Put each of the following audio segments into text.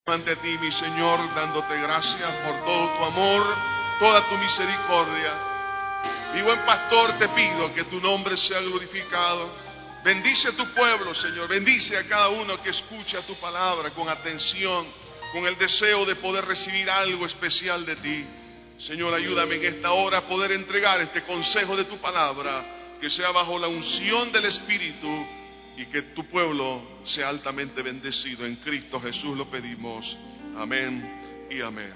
Ante ti, mi Señor, dándote gracias por todo tu amor, toda tu misericordia. Mi buen pastor, te pido que tu nombre sea glorificado. Bendice a tu pueblo, Señor. Bendice a cada uno que escucha tu palabra con atención, con el deseo de poder recibir algo especial de ti. Señor, ayúdame en esta hora a poder entregar este consejo de tu palabra, que sea bajo la unción del Espíritu, y que tu pueblo sea altamente bendecido. En Cristo Jesús lo pedimos. Amén y amén.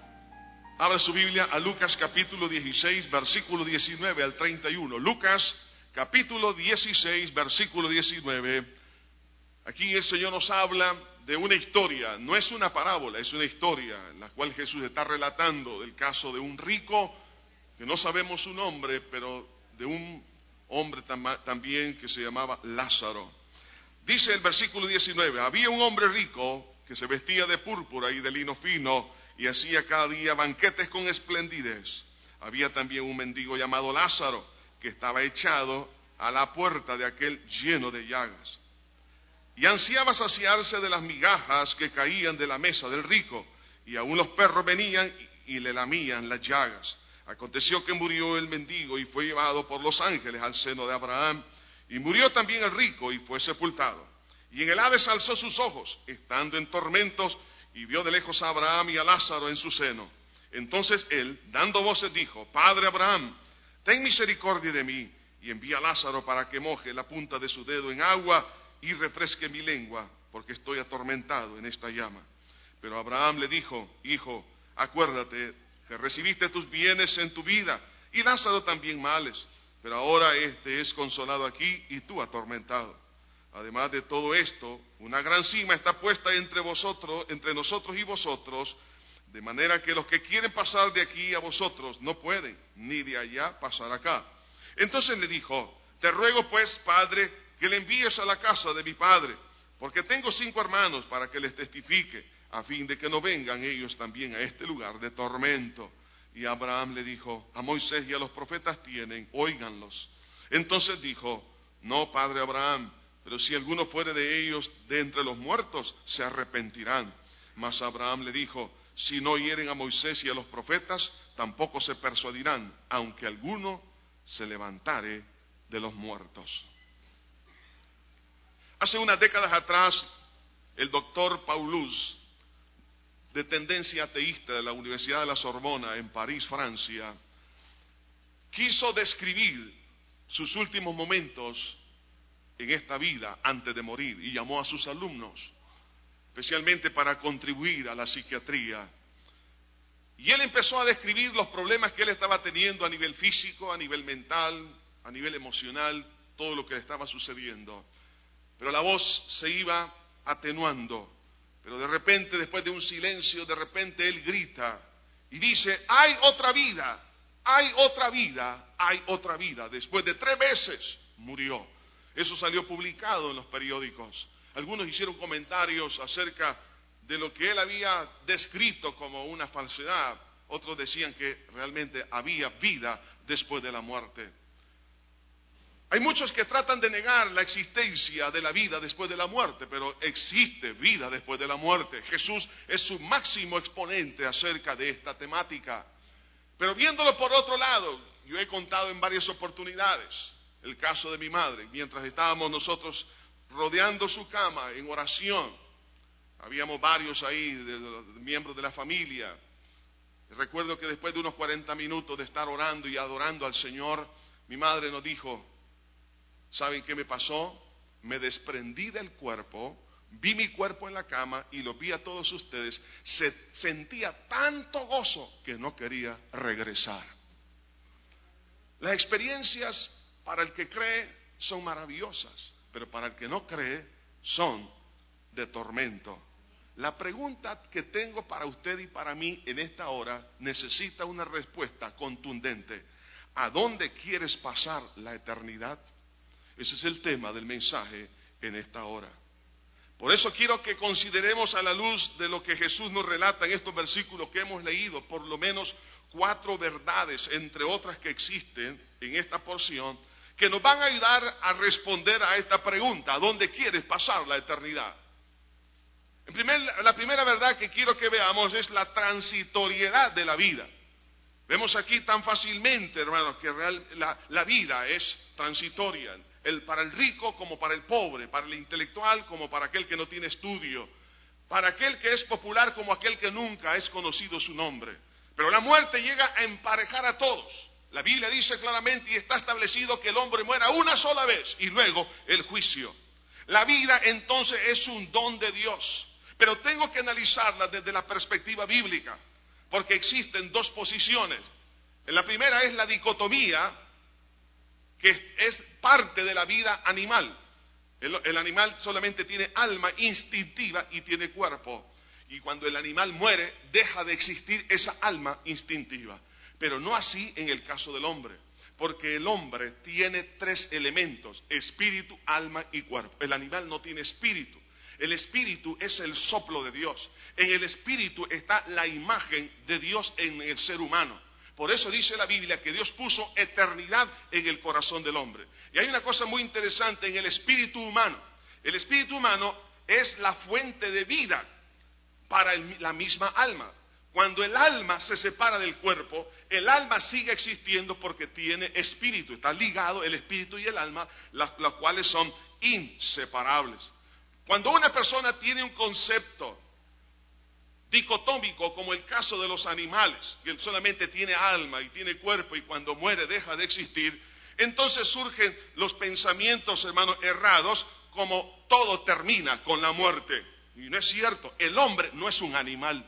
Abra su Biblia a Lucas capítulo 16, versículo 19 al 31. Lucas capítulo 16, versículo 19. Aquí el Señor nos habla de una historia. No es una parábola, es una historia en la cual Jesús está relatando del caso de un rico, que no sabemos su nombre, pero de un hombre también que se llamaba Lázaro. Dice el versículo 19: había un hombre rico que se vestía de púrpura y de lino fino y hacía cada día banquetes con esplendidez. Había también un mendigo llamado Lázaro, que estaba echado a la puerta de aquel lleno de llagas, y ansiaba saciarse de las migajas que caían de la mesa del rico, y aún los perros venían y le lamían las llagas. Aconteció que murió el mendigo y fue llevado por los ángeles al seno de Abraham, y murió también el rico y fue sepultado. Y en el Hades alzó sus ojos, estando en tormentos, y vio de lejos a Abraham y a Lázaro en su seno. Entonces él, dando voces, dijo: Padre Abraham, ten misericordia de mí, y envía a Lázaro para que moje la punta de su dedo en agua y refresque mi lengua, porque estoy atormentado en esta llama. Pero Abraham le dijo: Hijo, acuérdate que recibiste tus bienes en tu vida, y Lázaro también males, pero ahora este es consolado aquí y tú atormentado. Además de todo esto, una gran cima está puesta entre nosotros y vosotros, de manera que los que quieren pasar de aquí a vosotros no pueden, ni de allá pasar acá. Entonces le dijo: te ruego pues, Padre, que le envíes a la casa de mi padre, porque tengo 5 hermanos, para que les testifique, a fin de que no vengan ellos también a este lugar de tormento. Y Abraham le dijo: a Moisés y a los profetas tienen, óiganlos. Entonces dijo: no, padre Abraham, pero si alguno fuere de ellos de entre los muertos, se arrepentirán. Mas Abraham le dijo: si no oyeren a Moisés y a los profetas, tampoco se persuadirán, aunque alguno se levantare de los muertos. Hace unas décadas atrás, el doctor Paulus, de tendencia ateísta de la Universidad de la Sorbona en París, Francia, quiso describir sus últimos momentos en esta vida antes de morir, y llamó a sus alumnos, especialmente para contribuir a la psiquiatría. Y él empezó a describir los problemas que él estaba teniendo a nivel físico, a nivel mental, a nivel emocional, todo lo que le estaba sucediendo. Pero la voz se iba atenuando. Pero de repente, después de un silencio, de repente él grita y dice: hay otra vida, hay otra vida, hay otra vida. Después de 3 veces murió. Eso salió publicado en los periódicos. Algunos hicieron comentarios acerca de lo que él había descrito como una falsedad. Otros decían que realmente había vida después de la muerte. Hay muchos que tratan de negar la existencia de la vida después de la muerte, pero existe vida después de la muerte. Jesús es su máximo exponente acerca de esta temática. Pero viéndolo por otro lado, yo he contado en varias oportunidades el caso de mi madre. Mientras estábamos nosotros rodeando su cama en oración, habíamos varios ahí, de miembros de la familia. Recuerdo que después de unos 40 minutos de estar orando y adorando al Señor, mi madre nos dijo: ¿saben qué me pasó? Me desprendí del cuerpo, vi mi cuerpo en la cama y lo vi a todos ustedes. Sentía tanto gozo que no quería regresar. Las experiencias para el que cree son maravillosas, pero para el que no cree son de tormento. La pregunta que tengo para usted y para mí en esta hora necesita una respuesta contundente. ¿A dónde quieres pasar la eternidad? Ese es el tema del mensaje en esta hora. Por eso quiero que consideremos, a la luz de lo que Jesús nos relata en estos versículos que hemos leído, por lo menos 4 verdades, entre otras que existen en esta porción, que nos van a ayudar a responder a esta pregunta: ¿a dónde quieres pasar la eternidad? La primera verdad que quiero que veamos es la transitoriedad de la vida. Vemos aquí tan fácilmente, hermanos, que la vida es transitoria, para el rico como para el pobre, para el intelectual como para aquel que no tiene estudio, para aquel que es popular como aquel que nunca es conocido su nombre. Pero la muerte llega a emparejar a todos. La Biblia dice claramente y está establecido que el hombre muera una sola vez y luego el juicio. La vida entonces es un don de Dios, pero tengo que analizarla desde la perspectiva bíblica, porque existen dos posiciones. La primera es la dicotomía, que es parte de la vida animal. El animal solamente tiene alma instintiva y tiene cuerpo. Y cuando el animal muere, deja de existir esa alma instintiva. Pero no así en el caso del hombre, porque el hombre tiene tres elementos: espíritu, alma y cuerpo. El animal no tiene espíritu. El espíritu es el soplo de Dios. En el espíritu está la imagen de Dios en el ser humano. Por eso dice la Biblia que Dios puso eternidad en el corazón del hombre. Y hay una cosa muy interesante en el espíritu humano. El espíritu humano es la fuente de vida para la misma alma. Cuando el alma se separa del cuerpo, el alma sigue existiendo porque tiene espíritu. Está ligado el espíritu y el alma, las cuales son inseparables. Cuando una persona tiene un concepto dicotómico, como el caso de los animales, que solamente tiene alma y tiene cuerpo y cuando muere deja de existir, entonces surgen los pensamientos, hermanos, errados, como todo termina con la muerte. Y no es cierto, el hombre no es un animal.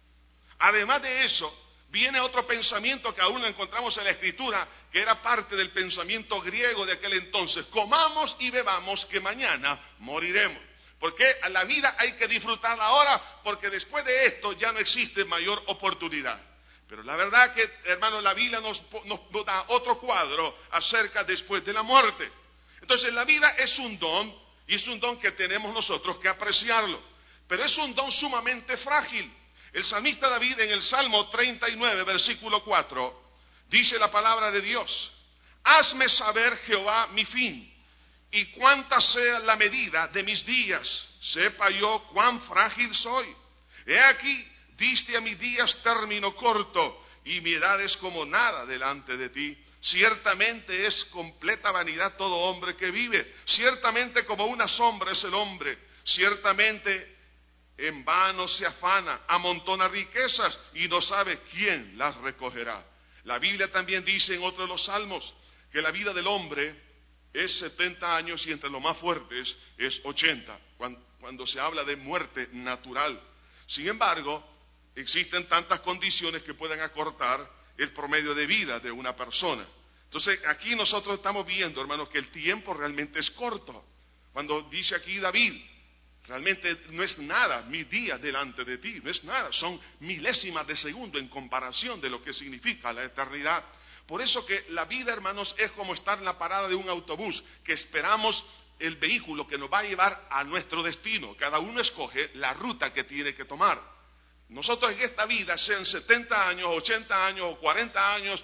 Además de eso, viene otro pensamiento que aún lo encontramos en la Escritura, que era parte del pensamiento griego de aquel entonces: comamos y bebamos, que mañana moriremos. Porque a la vida hay que disfrutarla ahora, porque después de esto ya no existe mayor oportunidad. Pero la verdad que, hermanos, la Biblia nos da otro cuadro acerca después de la muerte. Entonces la vida es un don, y es un don que tenemos nosotros que apreciarlo. Pero es un don sumamente frágil. El salmista David en el Salmo 39, versículo 4, dice la palabra de Dios: hazme saber, Jehová, mi fin, y cuánta sea la medida de mis días, sepa yo cuán frágil soy. He aquí, diste a mis días término corto, y mi edad es como nada delante de ti. Ciertamente es completa vanidad todo hombre que vive, ciertamente como una sombra es el hombre, ciertamente en vano se afana, amontona riquezas y no sabe quién las recogerá. La Biblia también dice en otro de los salmos que la vida del hombre es 70 años y entre los más fuertes es 80, cuando se habla de muerte natural. Sin embargo, existen tantas condiciones que pueden acortar el promedio de vida de una persona. Entonces, aquí nosotros estamos viendo, hermanos, que el tiempo realmente es corto. Cuando dice aquí David, realmente no es nada mi día delante de ti, no es nada, son milésimas de segundo en comparación de lo que significa la eternidad. Por eso que la vida, hermanos, es como estar en la parada de un autobús, que esperamos el vehículo que nos va a llevar a nuestro destino. Cada uno escoge la ruta que tiene que tomar. Nosotros en esta vida, sean 70 años, 80 años, o 40 años,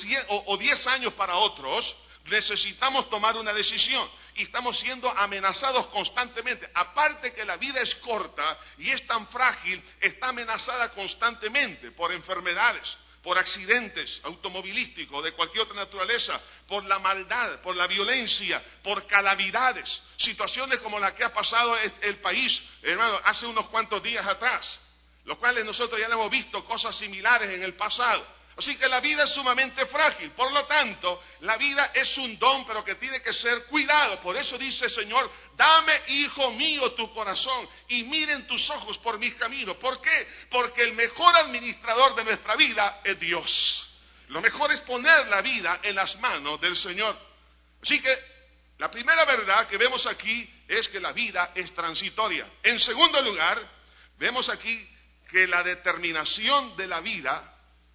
o 10 años para otros, necesitamos tomar una decisión y estamos siendo amenazados constantemente. Aparte que la vida es corta y es tan frágil, está amenazada constantemente por enfermedades, por accidentes automovilísticos de cualquier otra naturaleza, por la maldad, por la violencia, por calamidades, situaciones como la que ha pasado el país, hermano, hace unos cuantos días atrás, los cuales nosotros ya hemos visto cosas similares en el pasado. Así que la vida es sumamente frágil, por lo tanto, la vida es un don, pero que tiene que ser cuidado. Por eso dice el Señor: dame, hijo mío, tu corazón, y miren tus ojos por mis caminos. ¿Por qué? Porque el mejor administrador de nuestra vida es Dios. Lo mejor es poner la vida en las manos del Señor. Así que, la primera verdad que vemos aquí es que la vida es transitoria. En segundo lugar, vemos aquí que la determinación de la vida,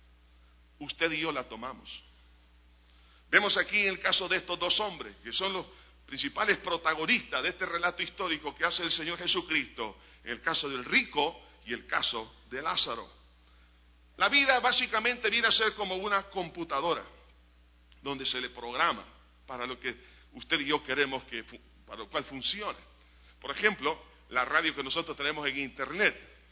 usted y yo la tomamos. Vemos aquí en el caso de estos dos hombres, que son los principales protagonistas de este relato histórico que hace el Señor Jesucristo, en el caso del rico y el caso de Lázaro. La vida básicamente viene a ser como una computadora, donde se le programa para lo que usted y yo queremos para lo cual funcione. Por ejemplo, la radio que nosotros tenemos en internet.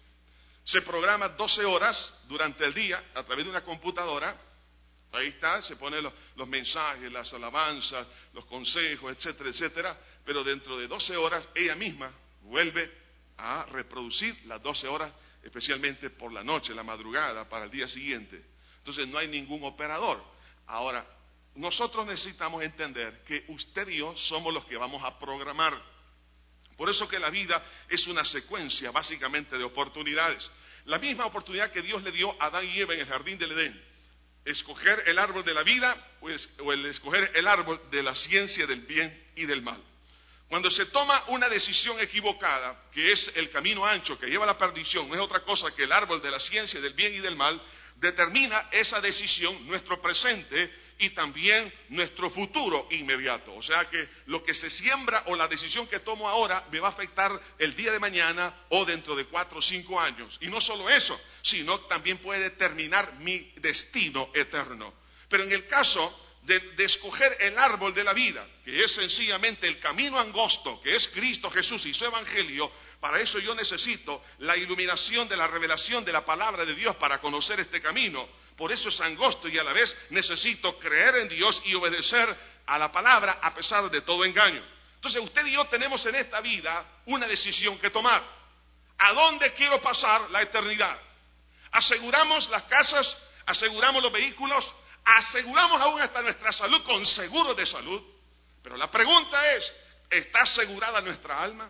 Se programa 12 horas durante el día a través de una computadora. Ahí está, se ponen los mensajes, las alabanzas, los consejos, etcétera, etcétera. Pero dentro de 12 horas ella misma vuelve a reproducir las 12 horas, especialmente por la noche, la madrugada, para el día siguiente. Entonces no hay ningún operador. Ahora, nosotros necesitamos entender que usted y yo somos los que vamos a programar. Por eso que la vida es una secuencia básicamente de oportunidades. La misma oportunidad que Dios le dio a Adán y Eva en el jardín del Edén. Escoger el árbol de la vida o el escoger el árbol de la ciencia del bien y del mal. Cuando se toma una decisión equivocada, que es el camino ancho que lleva a la perdición, no es otra cosa que el árbol de la ciencia del bien y del mal, determina esa decisión nuestro presente y también nuestro futuro inmediato. O sea que lo que se siembra o la decisión que tomo ahora me va a afectar el día de mañana o dentro de 4 o 5 años. Y no solo eso, sino también puede determinar mi destino eterno. Pero en el caso de escoger el árbol de la vida, que es sencillamente el camino angosto, que es Cristo Jesús y su Evangelio, para eso yo necesito la iluminación de la revelación de la palabra de Dios para conocer este camino. Por eso es angosto y a la vez necesito creer en Dios y obedecer a la palabra a pesar de todo engaño. Entonces usted y yo tenemos en esta vida una decisión que tomar. ¿A dónde quiero pasar la eternidad? Aseguramos las casas, aseguramos los vehículos, aseguramos aún hasta nuestra salud con seguros de salud. Pero la pregunta es, ¿está asegurada nuestra alma?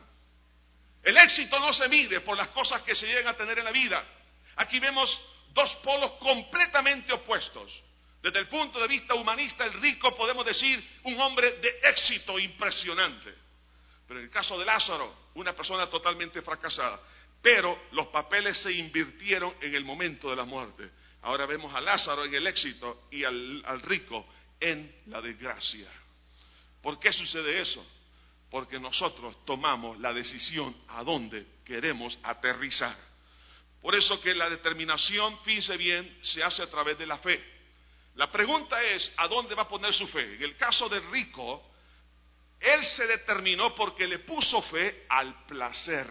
El éxito no se mide por las cosas que se llegan a tener en la vida. Aquí vemos dos polos completamente opuestos. Desde el punto de vista humanista, el rico podemos decir un hombre de éxito impresionante. Pero en el caso de Lázaro, una persona totalmente fracasada. Pero los papeles se invirtieron en el momento de la muerte. Ahora vemos a Lázaro en el éxito y al rico en la desgracia. ¿Por qué sucede eso? Porque nosotros tomamos la decisión a dónde queremos aterrizar. Por eso que la determinación, fíjense bien, se hace a través de la fe. La pregunta es, ¿a dónde va a poner su fe? En el caso del rico, él se determinó porque le puso fe al placer.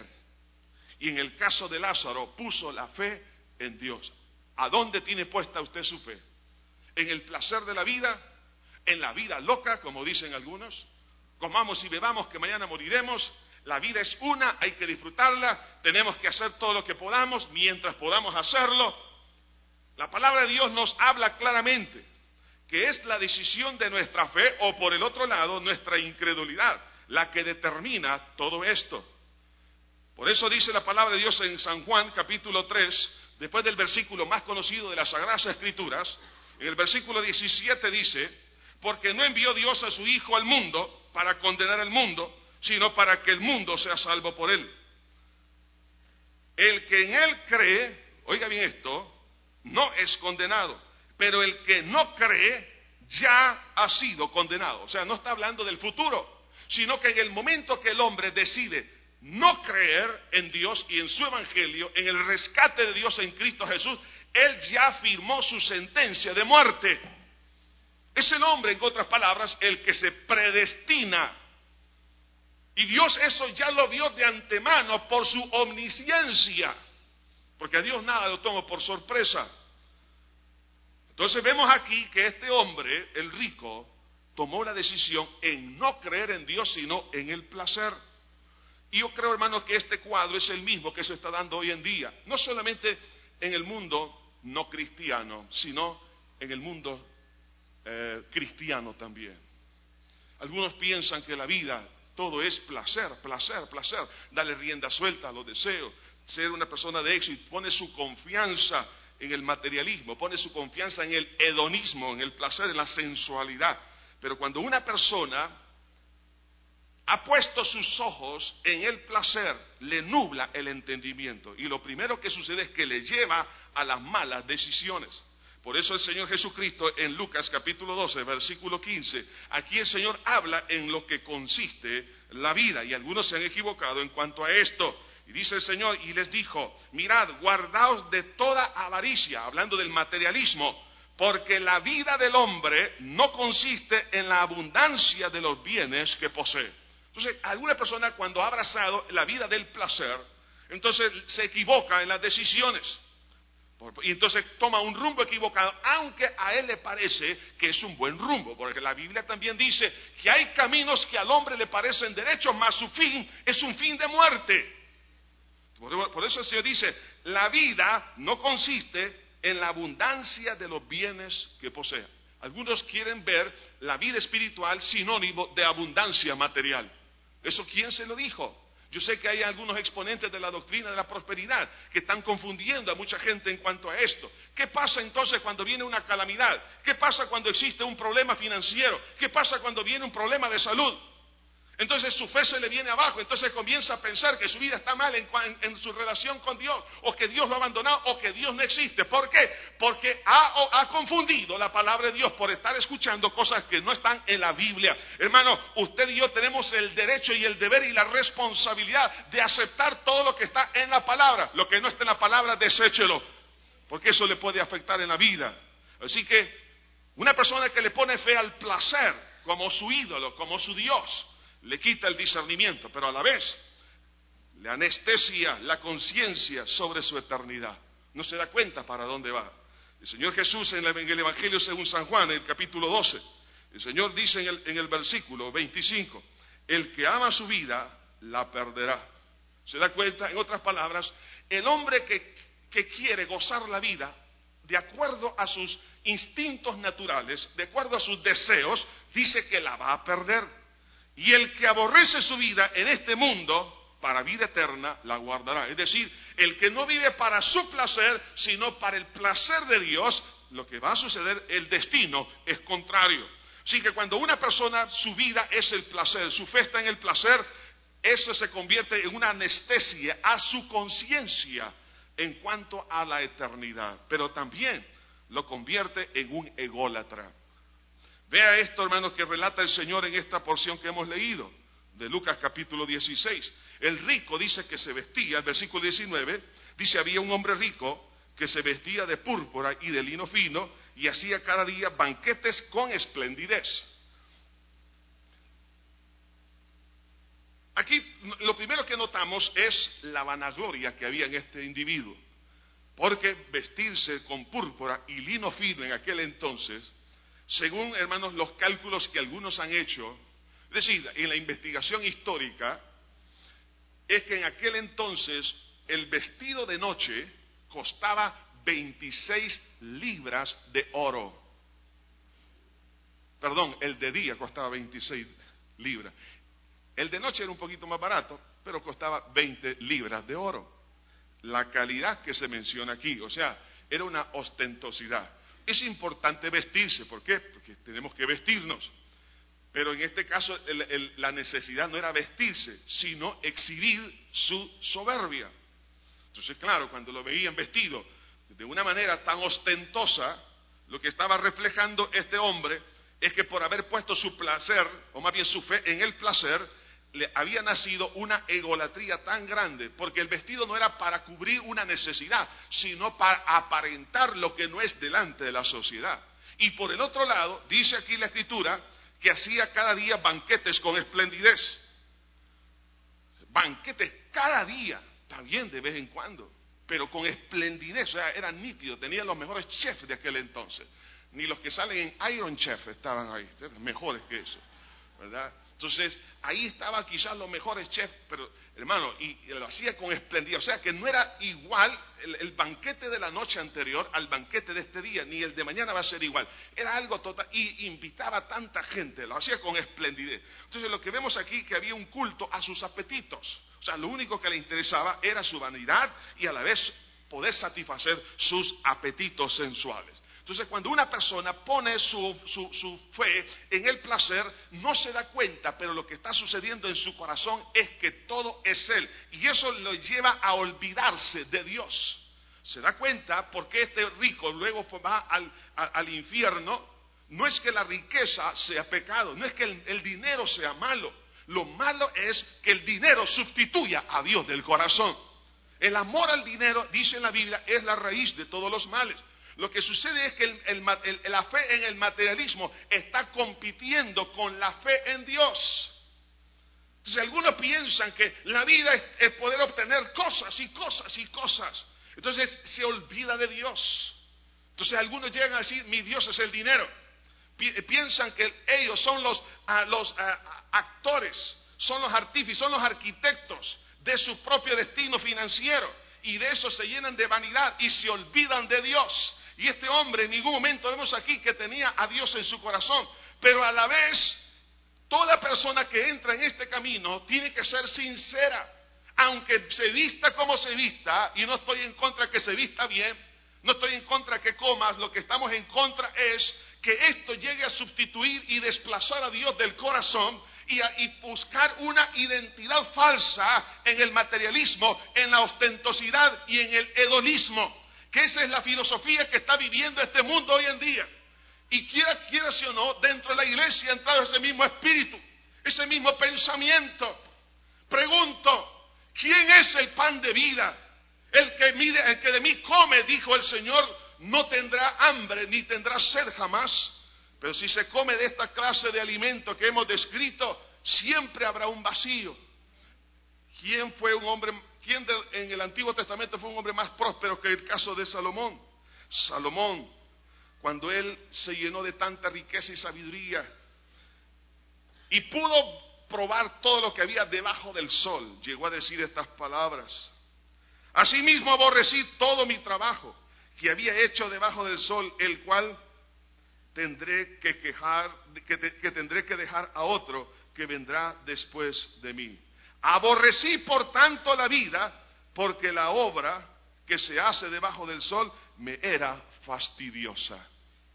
Y en el caso de Lázaro, puso la fe en Dios. ¿A dónde tiene puesta usted su fe? ¿En el placer de la vida? ¿En la vida loca, como dicen algunos? Comamos y bebamos que mañana moriremos. La vida es una, hay que disfrutarla, tenemos que hacer todo lo que podamos mientras podamos hacerlo. La palabra de Dios nos habla claramente que es la decisión de nuestra fe o por el otro lado nuestra incredulidad la que determina todo esto. Por eso dice la palabra de Dios en San Juan capítulo 3, después del versículo más conocido de las Sagradas Escrituras, en el versículo 17 dice, porque no envió Dios a su Hijo al mundo para condenar al mundo, sino para que el mundo sea salvo por él. El que en él cree, oiga bien esto, no es condenado, pero el que no cree ya ha sido condenado. O sea, no está hablando del futuro, sino que en el momento que el hombre decide no creer en Dios y en su Evangelio, en el rescate de Dios en Cristo Jesús, él ya firmó su sentencia de muerte. Es el hombre, en otras palabras, el que se predestina. Y Dios eso ya lo vio de antemano por su omnisciencia, porque a Dios nada lo toma por sorpresa. Entonces vemos aquí que este hombre, el rico, tomó la decisión en no creer en Dios, sino en el placer. Y yo creo, hermanos, que este cuadro es el mismo que se está dando hoy en día, no solamente en el mundo no cristiano, sino en el mundo cristiano también. Algunos piensan que la vida todo es placer, placer, placer, darle rienda suelta a los deseos, ser una persona de éxito, pone su confianza en el materialismo, pone su confianza en el hedonismo, en el placer, en la sensualidad. Pero cuando una persona ha puesto sus ojos en el placer, le nubla el entendimiento. Y lo primero que sucede es que le lleva a las malas decisiones. Por eso el Señor Jesucristo en Lucas capítulo 12, versículo 15, aquí el Señor habla en lo que consiste la vida. Y algunos se han equivocado en cuanto a esto. Y dice el Señor, y les dijo, mirad, guardaos de toda avaricia, hablando del materialismo, porque la vida del hombre no consiste en la abundancia de los bienes que posee. Entonces, alguna persona cuando ha abrazado la vida del placer, entonces se equivoca en las decisiones. Y entonces toma un rumbo equivocado, aunque a él le parece que es un buen rumbo, porque la Biblia también dice que hay caminos que al hombre le parecen derechos, mas su fin es un fin de muerte. Por eso el Señor dice, la vida no consiste en la abundancia de los bienes que posea. Algunos quieren ver la vida espiritual sinónimo de abundancia material. ¿Eso quién se lo dijo? Yo sé que hay algunos exponentes de la doctrina de la prosperidad que están confundiendo a mucha gente en cuanto a esto. ¿Qué pasa entonces cuando viene una calamidad? ¿Qué pasa cuando existe un problema financiero? ¿Qué pasa cuando viene un problema de salud? Entonces su fe se le viene abajo, entonces comienza a pensar que su vida está mal en su relación con Dios, o que Dios lo ha abandonado, o que Dios no existe. ¿Por qué? Porque ha confundido la palabra de Dios por estar escuchando cosas que no están en la Biblia. Hermano, usted y yo tenemos el derecho y el deber y la responsabilidad de aceptar todo lo que está en la palabra. Lo que no está en la palabra, deséchelo, porque eso le puede afectar en la vida. Así que una persona que le pone fe al placer como su ídolo, como su Dios, le quita el discernimiento, pero a la vez le anestesia la conciencia sobre su eternidad. No se da cuenta para dónde va. El Señor Jesús en el Evangelio según San Juan, en el capítulo 12, el Señor dice en el versículo 25, el que ama su vida, la perderá. ¿Se da cuenta? En otras palabras, el hombre que quiere gozar la vida de acuerdo a sus instintos naturales, de acuerdo a sus deseos, dice que la va a perder. Y el que aborrece su vida en este mundo, para vida eterna, la guardará. Es decir, el que no vive para su placer, sino para el placer de Dios, lo que va a suceder, el destino es contrario. Así que cuando una persona, su vida es el placer, su fe está en el placer, eso se convierte en una anestesia a su conciencia en cuanto a la eternidad. Pero también lo convierte en un ególatra. Vea esto, hermanos, que relata el Señor en esta porción que hemos leído, de Lucas capítulo 16. El rico dice que se vestía, el versículo 19, dice, había un hombre rico que se vestía de púrpura y de lino fino, y hacía cada día banquetes con esplendidez. Aquí lo primero que notamos es la vanagloria que había en este individuo, porque vestirse con púrpura y lino fino en aquel entonces, según, hermanos, los cálculos que algunos han hecho, es decir, en la investigación histórica, es que en aquel entonces el vestido de noche costaba 26 libras de oro. Perdón, el de día costaba 26 libras. El de noche era un poquito más barato, pero costaba 20 libras de oro. La calidad que se menciona aquí, o sea, era una ostentosidad. Es importante vestirse, ¿por qué? Porque tenemos que vestirnos. Pero en este caso la necesidad no era vestirse, sino exhibir su soberbia. Entonces, claro, cuando lo veían vestido de una manera tan ostentosa, lo que estaba reflejando este hombre es que por haber puesto su placer, o más bien su fe en el placer, le había nacido una egolatría tan grande, porque el vestido no era para cubrir una necesidad, sino para aparentar lo que no es delante de la sociedad. Y por el otro lado, dice aquí la Escritura, que hacía cada día banquetes con esplendidez. Banquetes cada día, también de vez en cuando, pero con esplendidez, o sea, era nítido, tenían los mejores chefs de aquel entonces. Ni los que salen en Iron Chef estaban ahí, mejores que eso, ¿verdad? Entonces, ahí estaban quizás los mejores chefs, pero hermano, y lo hacía con esplendidez, o sea que no era igual el banquete de la noche anterior al banquete de este día, ni el de mañana va a ser igual, era algo total, y invitaba a tanta gente, lo hacía con esplendidez. Entonces lo que vemos aquí que había un culto a sus apetitos, o sea, lo único que le interesaba era su vanidad y a la vez poder satisfacer sus apetitos sensuales. Entonces, cuando una persona pone su fe en el placer, no se da cuenta, pero lo que está sucediendo en su corazón es que todo es Él. Y eso lo lleva a olvidarse de Dios. Se da cuenta porque este rico luego va al infierno. No es que la riqueza sea pecado, no es que el dinero sea malo. Lo malo es que el dinero sustituya a Dios del corazón. El amor al dinero, dice en la Biblia, es la raíz de todos los males. Lo que sucede es que la fe en el materialismo está compitiendo con la fe en Dios. Entonces algunos piensan que la vida es poder obtener cosas y cosas y cosas. Entonces se olvida de Dios. Entonces algunos llegan a decir, mi Dios es el dinero. Piensan que ellos son los actores, son los artífices, son los arquitectos de su propio destino financiero. Y de eso se llenan de vanidad y se olvidan de Dios. Y este hombre en ningún momento vemos aquí que tenía a Dios en su corazón. Pero a la vez, toda persona que entra en este camino tiene que ser sincera. Aunque se vista como se vista, y no estoy en contra que se vista bien, no estoy en contra que comas, lo que estamos en contra es que esto llegue a sustituir y desplazar a Dios del corazón y buscar una identidad falsa en el materialismo, en la ostentosidad y en el hedonismo, que esa es la filosofía que está viviendo este mundo hoy en día. Y quiera o no, dentro de la iglesia ha entrado ese mismo espíritu, ese mismo pensamiento. Pregunto, ¿quién es el pan de vida? El que de mí come, dijo el Señor, no tendrá hambre ni tendrá sed jamás. Pero si se come de esta clase de alimento que hemos descrito, siempre habrá un vacío. ¿Quién en el Antiguo Testamento fue un hombre más próspero que el caso de Salomón? Salomón, cuando él se llenó de tanta riqueza y sabiduría y pudo probar todo lo que había debajo del sol, llegó a decir estas palabras: asimismo aborrecí todo mi trabajo que había hecho debajo del sol, el cual tendré que dejar a otro que vendrá después de mí. Aborrecí por tanto la vida, porque la obra que se hace debajo del sol me era fastidiosa.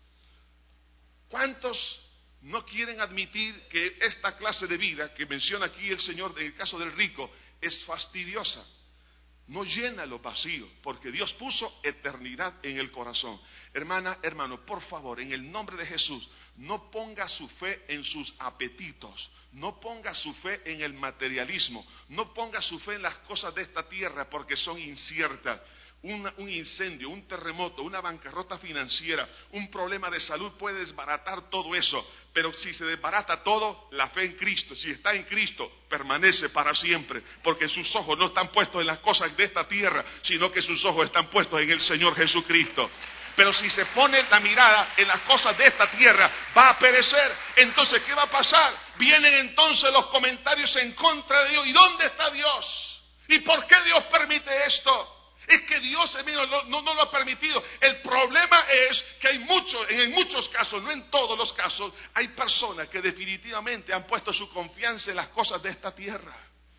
¿Cuántos no quieren admitir que esta clase de vida que menciona aquí el Señor en el caso del rico es fastidiosa? No llena los vacíos, porque Dios puso eternidad en el corazón. Hermana, hermano, por favor, en el nombre de Jesús, no ponga su fe en sus apetitos, no ponga su fe en el materialismo, no ponga su fe en las cosas de esta tierra, porque son inciertas. Un incendio, un terremoto, una bancarrota financiera, un problema de salud puede desbaratar todo eso, pero si se desbarata todo, la fe en Cristo, si está en Cristo, permanece para siempre, porque sus ojos no están puestos en las cosas de esta tierra, sino que sus ojos están puestos en el Señor Jesucristo. Pero si se pone la mirada en las cosas de esta tierra, va a perecer. Entonces, ¿qué va a pasar? Vienen entonces los comentarios en contra de Dios. ¿Y dónde está Dios? ¿Y por qué Dios permite esto? Es que Dios no lo ha permitido. El problema es que hay en muchos casos, no en todos los casos, hay personas que definitivamente han puesto su confianza en las cosas de esta tierra.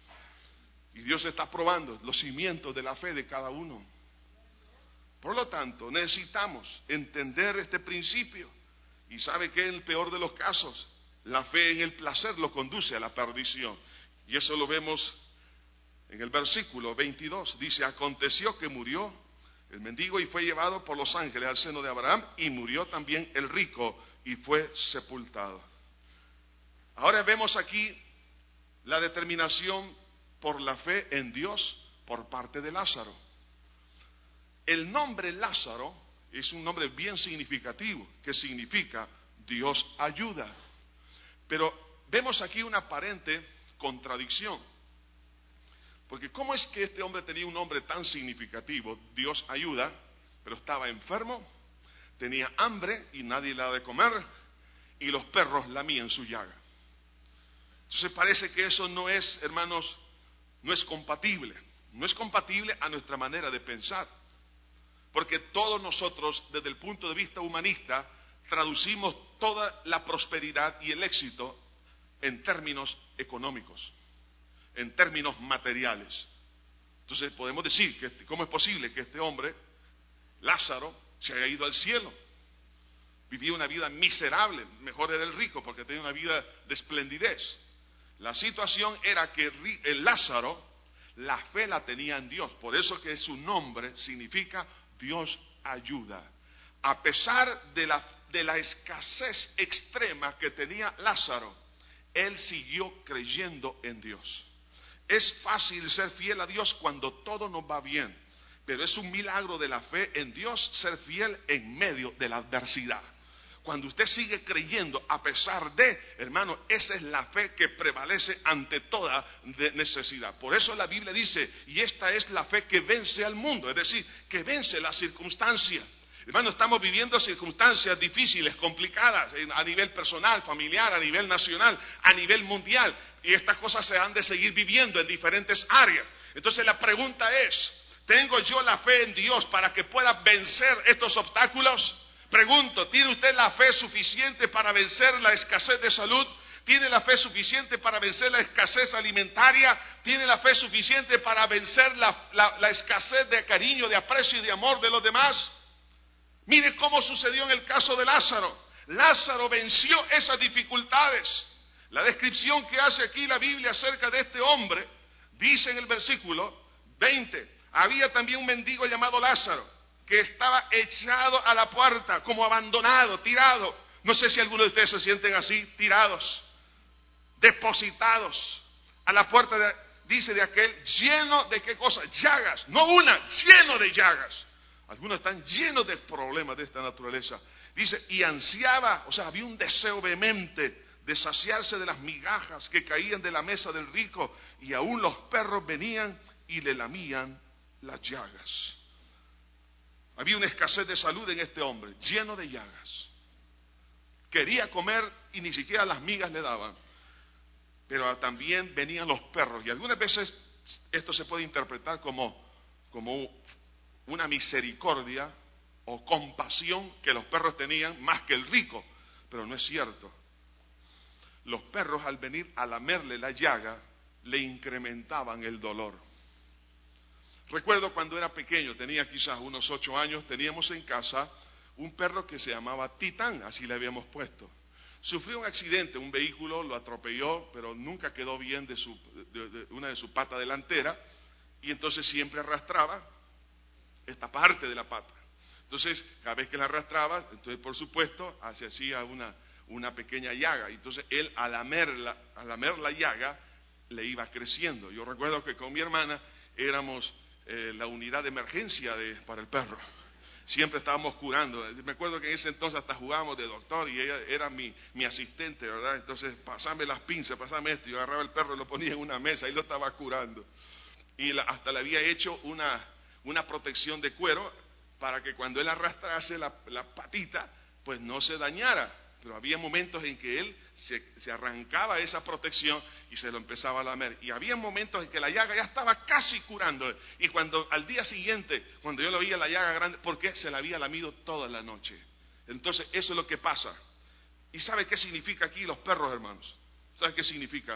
Y Dios está probando los cimientos de la fe de cada uno. Por lo tanto, necesitamos entender este principio. Y sabe que en el peor de los casos, la fe en el placer lo conduce a la perdición. Y eso lo vemos en el versículo 22. Dice: aconteció que murió el mendigo y fue llevado por los ángeles al seno de Abraham, y murió también el rico y fue sepultado. Ahora vemos aquí la determinación por la fe en Dios por parte de Lázaro. El nombre Lázaro es un nombre bien significativo, que significa Dios ayuda. Pero vemos aquí una aparente contradicción. Porque ¿cómo es que este hombre tenía un nombre tan significativo, Dios ayuda, pero estaba enfermo, tenía hambre y nadie le daba de comer, y los perros lamían su llaga? Entonces parece que eso no es, hermanos, no es compatible a nuestra manera de pensar. Porque todos nosotros, desde el punto de vista humanista, traducimos toda la prosperidad y el éxito en términos económicos, en términos materiales. Entonces podemos decir que cómo es posible que este hombre, Lázaro, se haya ido al cielo. Vivía una vida miserable, mejor era el rico porque tenía una vida de esplendidez. La situación era que el Lázaro, la fe la tenía en Dios, por eso que su nombre significa Dios ayuda. A pesar de la escasez extrema que tenía Lázaro, él siguió creyendo en Dios. Es fácil ser fiel a Dios cuando todo nos va bien, pero es un milagro de la fe en Dios ser fiel en medio de la adversidad. Cuando usted sigue creyendo a pesar de, hermano, esa es la fe que prevalece ante toda necesidad. Por eso la Biblia dice, y esta es la fe que vence al mundo, es decir, que vence las circunstancias. Hermano, estamos viviendo circunstancias difíciles, complicadas, a nivel personal, familiar, a nivel nacional, a nivel mundial. Y estas cosas se han de seguir viviendo en diferentes áreas. Entonces la pregunta es, ¿tengo yo la fe en Dios para que pueda vencer estos obstáculos? Pregunto, ¿tiene usted la fe suficiente para vencer la escasez de salud? ¿Tiene la fe suficiente para vencer la escasez alimentaria? ¿Tiene la fe suficiente para vencer la escasez de cariño, de aprecio y de amor de los demás? Mire cómo sucedió en el caso de Lázaro. Lázaro venció esas dificultades. La descripción que hace aquí la Biblia acerca de este hombre, dice en el versículo 20, había también un mendigo llamado Lázaro, que estaba echado a la puerta, como abandonado, tirado. No sé si algunos de ustedes se sienten así, tirados, depositados a la puerta, dice de aquel, lleno de qué cosa, llagas, no una, lleno de llagas. Algunos están llenos de problemas de esta naturaleza. Dice, y ansiaba, o sea, había un deseo vehemente de saciarse de las migajas que caían de la mesa del rico, y aún los perros venían y le lamían las llagas. Había una escasez de salud en este hombre, lleno de llagas. Quería comer y ni siquiera las migas le daban. Pero también venían los perros. Y algunas veces esto se puede interpretar como una misericordia o compasión que los perros tenían más que el rico. Pero no es cierto. Los perros, al venir a lamerle la llaga, le incrementaban el dolor. Recuerdo cuando era pequeño, tenía quizás unos 8 años, teníamos en casa un perro que se llamaba Titán, así le habíamos puesto. Sufrió un accidente, un vehículo lo atropelló, pero nunca quedó bien de una de sus patas delantera, y entonces siempre arrastraba esta parte de la pata. Entonces, cada vez que la arrastraba, entonces por supuesto, se hacía una pequeña llaga. Entonces él al lamer la llaga, le iba creciendo. Yo recuerdo que con mi hermana éramos la unidad de emergencia para el perro. Siempre estábamos curando. Me acuerdo que en ese entonces hasta jugábamos de doctor y ella era mi asistente, ¿verdad? Entonces, pasame las pinzas, pasame esto. Yo agarraba el perro y lo ponía en una mesa y lo estaba curando. Y hasta le había hecho una protección de cuero para que cuando él arrastrase la patita, pues no se dañara. Pero había momentos en que él se arrancaba esa protección y se lo empezaba a lamer. Y había momentos en que la llaga ya estaba casi curando. Y cuando al día siguiente, cuando yo lo veía la llaga grande, porque se la había lamido toda la noche. Entonces eso es lo que pasa. ¿Y sabe qué significa aquí los perros, hermanos? ¿Sabe qué significa?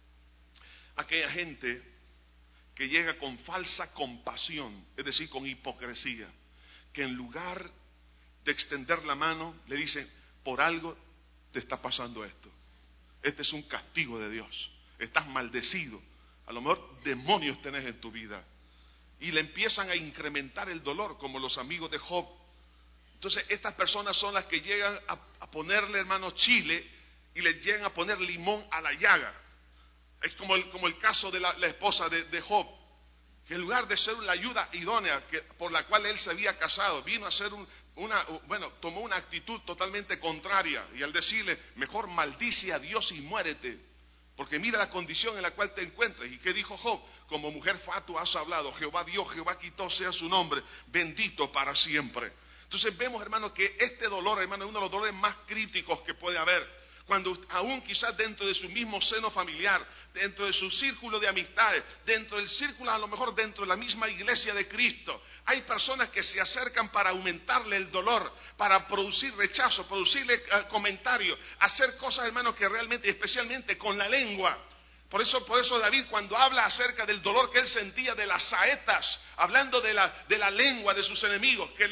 Aquella gente que llega con falsa compasión, es decir, con hipocresía, que en lugar de extender la mano, le dicen, por algo te está pasando esto. Este es un castigo de Dios. Estás maldecido. A lo mejor demonios tenés en tu vida. Y le empiezan a incrementar el dolor, como los amigos de Job. Entonces, estas personas son las que llegan a ponerle, hermano, chile y le llegan a poner limón a la llaga. Es como el caso de la esposa de Job, que en lugar de ser la ayuda idónea por la cual él se había casado, vino a ser tomó una actitud totalmente contraria, y al decirle, mejor maldice a Dios y muérete, porque mira la condición en la cual te encuentras. ¿Y qué dijo Job? Como mujer fatua has hablado, Jehová dio, Jehová quitó, sea su nombre, bendito para siempre. Entonces vemos, hermano, que este dolor, hermano, es uno de los dolores más críticos que puede haber. Cuando aún quizás dentro de su mismo seno familiar, dentro de su círculo de amistades, dentro del círculo, a lo mejor dentro de la misma iglesia de Cristo, hay personas que se acercan para aumentarle el dolor, para producir rechazo, producirle comentarios, hacer cosas, hermanos, que realmente, especialmente con la lengua. Por eso David, cuando habla acerca del dolor que él sentía de las saetas, hablando de la lengua de sus enemigos, que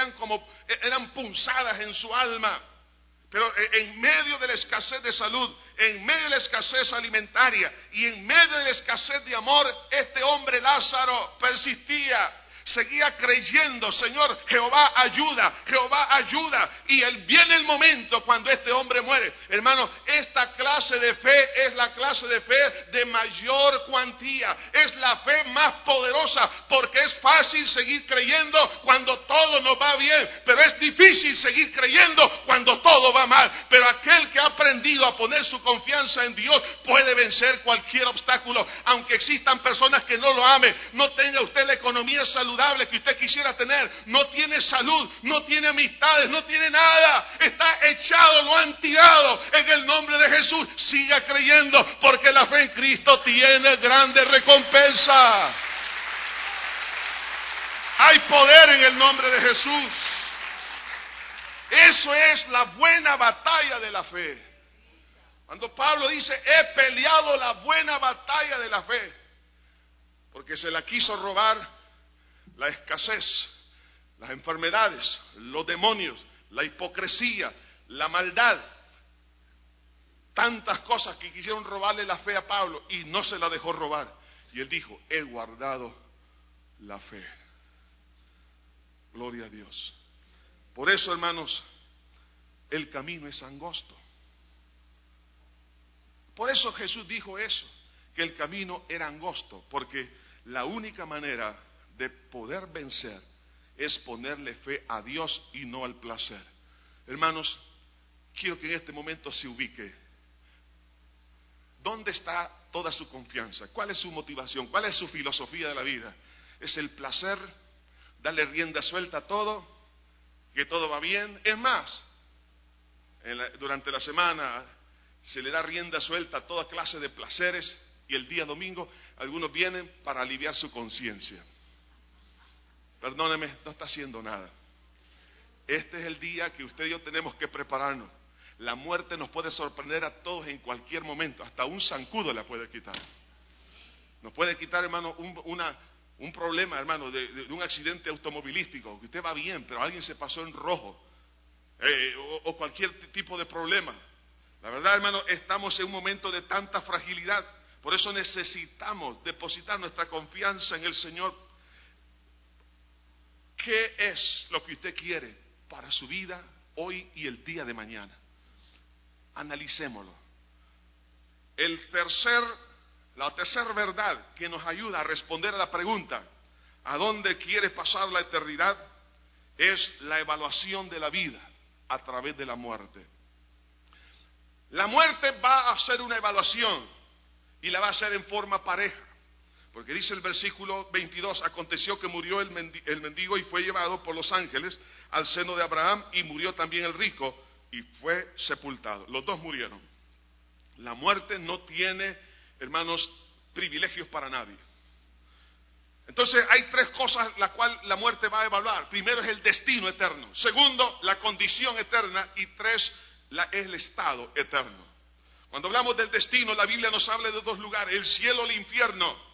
eran punzadas en su alma. Pero en medio de la escasez de salud, en medio de la escasez alimentaria y en medio de la escasez de amor, este hombre Lázaro persistía. seguía creyendo, Señor, Jehová ayuda, Jehová ayuda. Y viene el momento cuando este hombre muere. Hermano, esta clase de fe es la clase de fe de mayor cuantía. Es la fe más poderosa, porque es fácil seguir creyendo cuando todo nos va bien, pero es difícil seguir creyendo cuando todo va mal. Pero aquel que ha aprendido a poner su confianza en Dios puede vencer cualquier obstáculo, aunque existan personas que no lo amen. No tenga usted la economía saludable que usted quisiera tener, no tiene salud, no tiene amistades, no tiene nada, está echado, lo han tirado. En el nombre de Jesús, siga creyendo, porque la fe en Cristo tiene grande recompensa. Hay poder en el nombre de Jesús. Eso es la buena batalla de la fe. Cuando Pablo dice, he peleado la buena batalla de la fe, porque se la quiso robar la escasez, las enfermedades, los demonios, la hipocresía, la maldad, tantas cosas que quisieron robarle la fe a Pablo y no se la dejó robar. Y él dijo, he guardado la fe. Gloria a Dios. Por eso, hermanos, el camino es angosto. Por eso Jesús dijo eso, que el camino era angosto, porque la única manera de poder vencer es ponerle fe a Dios y no al placer. Hermanos, quiero que en este momento se ubique. ¿Dónde está toda su confianza? ¿Cuál es su motivación? ¿Cuál es su filosofía de la vida? ¿Es el placer? ¿Darle rienda suelta a todo? ¿Que todo va bien? Es más, durante la semana se le da rienda suelta a toda clase de placeres y el día domingo algunos vienen para aliviar su conciencia. Perdóneme, no está haciendo nada. Este es el día que usted y yo tenemos que prepararnos. La muerte nos puede sorprender a todos en cualquier momento. Hasta un zancudo la puede quitar. Nos puede quitar, hermano, un problema, hermano, de un accidente automovilístico. Que usted va bien, pero alguien se pasó en rojo. O cualquier tipo de problema. La verdad, hermano, estamos en un momento de tanta fragilidad. Por eso necesitamos depositar nuestra confianza en el Señor. ¿Qué es lo que usted quiere para su vida hoy y el día de mañana? Analicémoslo. La tercera verdad que nos ayuda a responder a la pregunta, ¿a dónde quiere pasar la eternidad? Es la evaluación de la vida a través de la muerte. La muerte va a hacer una evaluación y la va a hacer en forma pareja. Porque dice el versículo 22, aconteció que murió el mendigo y fue llevado por los ángeles al seno de Abraham, y murió también el rico y fue sepultado. Los dos murieron. La muerte no tiene, hermanos, privilegios para nadie. Entonces hay tres cosas las cuales la muerte va a evaluar. Primero es el destino eterno. Segundo, la condición eterna. Y tres, es el estado eterno. Cuando hablamos del destino, la Biblia nos habla de dos lugares, el cielo y el infierno.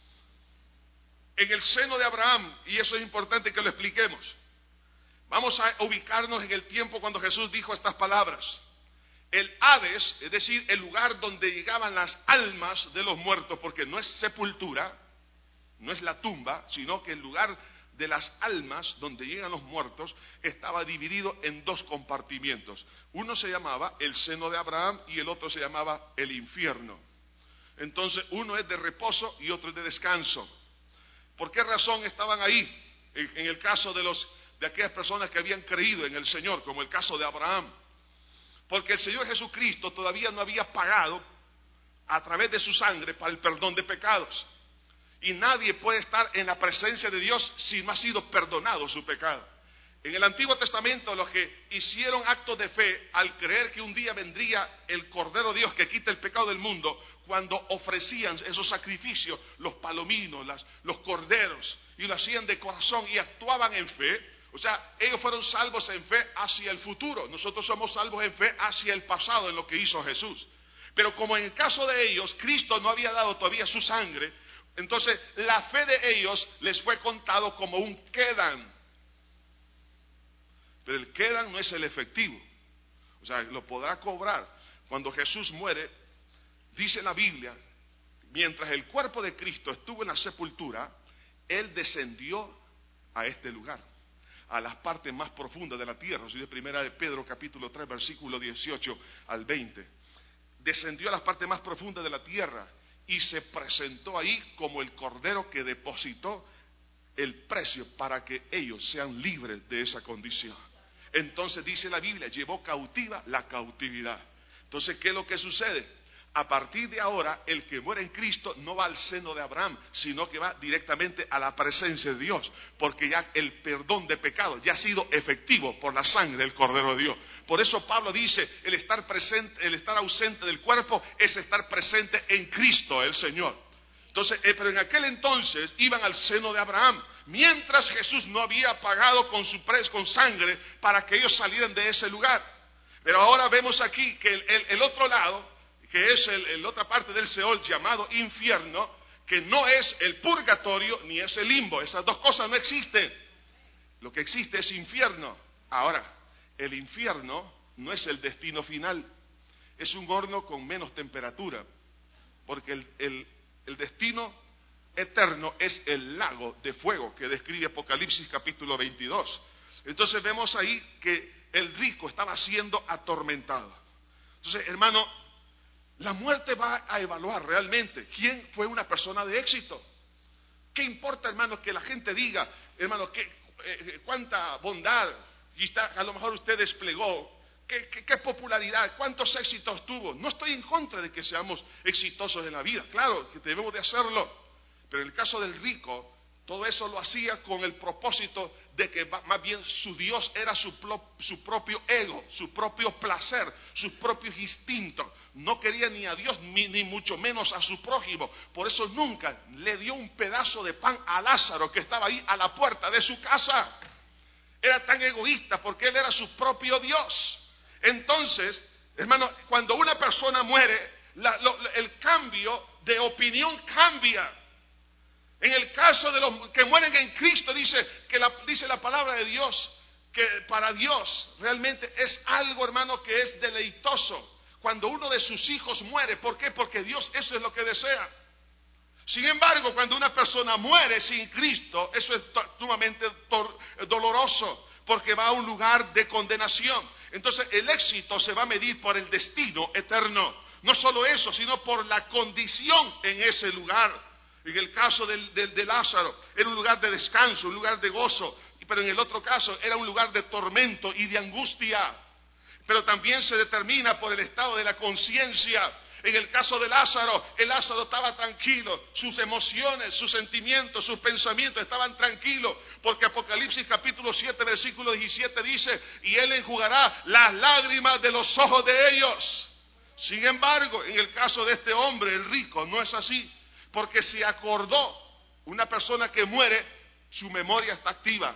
En el seno de Abraham, y eso es importante que lo expliquemos. Vamos a ubicarnos en el tiempo cuando Jesús dijo estas palabras. El Hades, es decir, el lugar donde llegaban las almas de los muertos, porque no es sepultura, no es la tumba, sino que el lugar de las almas donde llegan los muertos estaba dividido en dos compartimientos. Uno se llamaba el seno de Abraham y el otro se llamaba el infierno. Entonces uno es de reposo y otro es de descanso. ¿Por qué razón estaban ahí? En el caso de aquellas personas que habían creído en el Señor, como el caso de Abraham. Porque el Señor Jesucristo todavía no había pagado a través de su sangre para el perdón de pecados. Y nadie puede estar en la presencia de Dios si no ha sido perdonado su pecado. En el Antiguo Testamento, los que hicieron actos de fe al creer que un día vendría el Cordero de Dios que quita el pecado del mundo, cuando ofrecían esos sacrificios, los palominos, los corderos, y lo hacían de corazón y actuaban en fe. O sea, ellos fueron salvos en fe hacia el futuro. Nosotros somos salvos en fe hacia el pasado, en lo que hizo Jesús. Pero como en el caso de ellos, Cristo no había dado todavía su sangre, entonces la fe de ellos les fue contado como un quedan. Pero el quedan no es el efectivo. O sea, lo podrá cobrar. Cuando Jesús muere, dice la Biblia, mientras el cuerpo de Cristo estuvo en la sepultura, Él descendió a este lugar, a las partes más profundas de la tierra. Soy de Primera de Pedro, capítulo 3, versículo 18 al 20. Descendió a las partes más profundas de la tierra y se presentó ahí como el cordero que depositó el precio para que ellos sean libres de esa condición. Entonces dice la Biblia, llevó cautiva la cautividad. Entonces, ¿qué es lo que sucede? A partir de ahora, el que muere en Cristo no va al seno de Abraham, sino que va directamente a la presencia de Dios, porque ya el perdón de pecado ya ha sido efectivo por la sangre del Cordero de Dios. Por eso Pablo dice, el estar presente, el estar ausente del cuerpo es estar presente en Cristo, el Señor. Entonces, pero en aquel entonces iban al seno de Abraham, mientras Jesús no había pagado con sangre para que ellos salieran de ese lugar. Pero ahora vemos aquí que el otro lado, que es la otra parte del Seol llamado infierno, que no es el purgatorio ni es el limbo. Esas dos cosas no existen. Lo que existe es infierno. Ahora, el infierno no es el destino final, es un horno con menos temperatura, porque el destino eterno es el lago de fuego que describe Apocalipsis capítulo 22. Entonces vemos ahí que el rico estaba siendo atormentado. Entonces, hermano, la muerte va a evaluar realmente quién fue una persona de éxito. ¿Qué importa, hermano, que la gente diga, hermano, cuánta bondad y a lo mejor usted desplegó, qué popularidad, cuántos éxitos tuvo? No estoy en contra de que seamos exitosos en la vida, claro que debemos de hacerlo, pero en el caso del rico, todo eso lo hacía con el propósito de que más bien su Dios era su propio ego, su propio placer, sus propios instintos. No quería ni a Dios ni mucho menos a su prójimo. Por eso nunca le dio un pedazo de pan a Lázaro que estaba ahí a la puerta de su casa. Era tan egoísta porque él era su propio Dios. Entonces, hermano, cuando una persona muere, el cambio de opinión cambia. En el caso de los que mueren en Cristo, dice la palabra de Dios, que para Dios realmente es algo, hermano, que es deleitoso. Cuando uno de sus hijos muere, ¿por qué? Porque Dios eso es lo que desea. Sin embargo, cuando una persona muere sin Cristo, eso es sumamente doloroso, porque va a un lugar de condenación. Entonces el éxito se va a medir por el destino eterno. No solo eso, sino por la condición en ese lugar. En el caso de Lázaro, era un lugar de descanso, un lugar de gozo, pero en el otro caso era un lugar de tormento y de angustia. Pero también se determina por el estado de la conciencia. En el caso de Lázaro, el Lázaro estaba tranquilo, sus emociones, sus sentimientos, sus pensamientos estaban tranquilos, porque Apocalipsis capítulo 7, versículo 17 dice, y él enjugará las lágrimas de los ojos de ellos. Sin embargo, en el caso de este hombre, el rico, no es así. Porque se acordó, una persona que muere, su memoria está activa,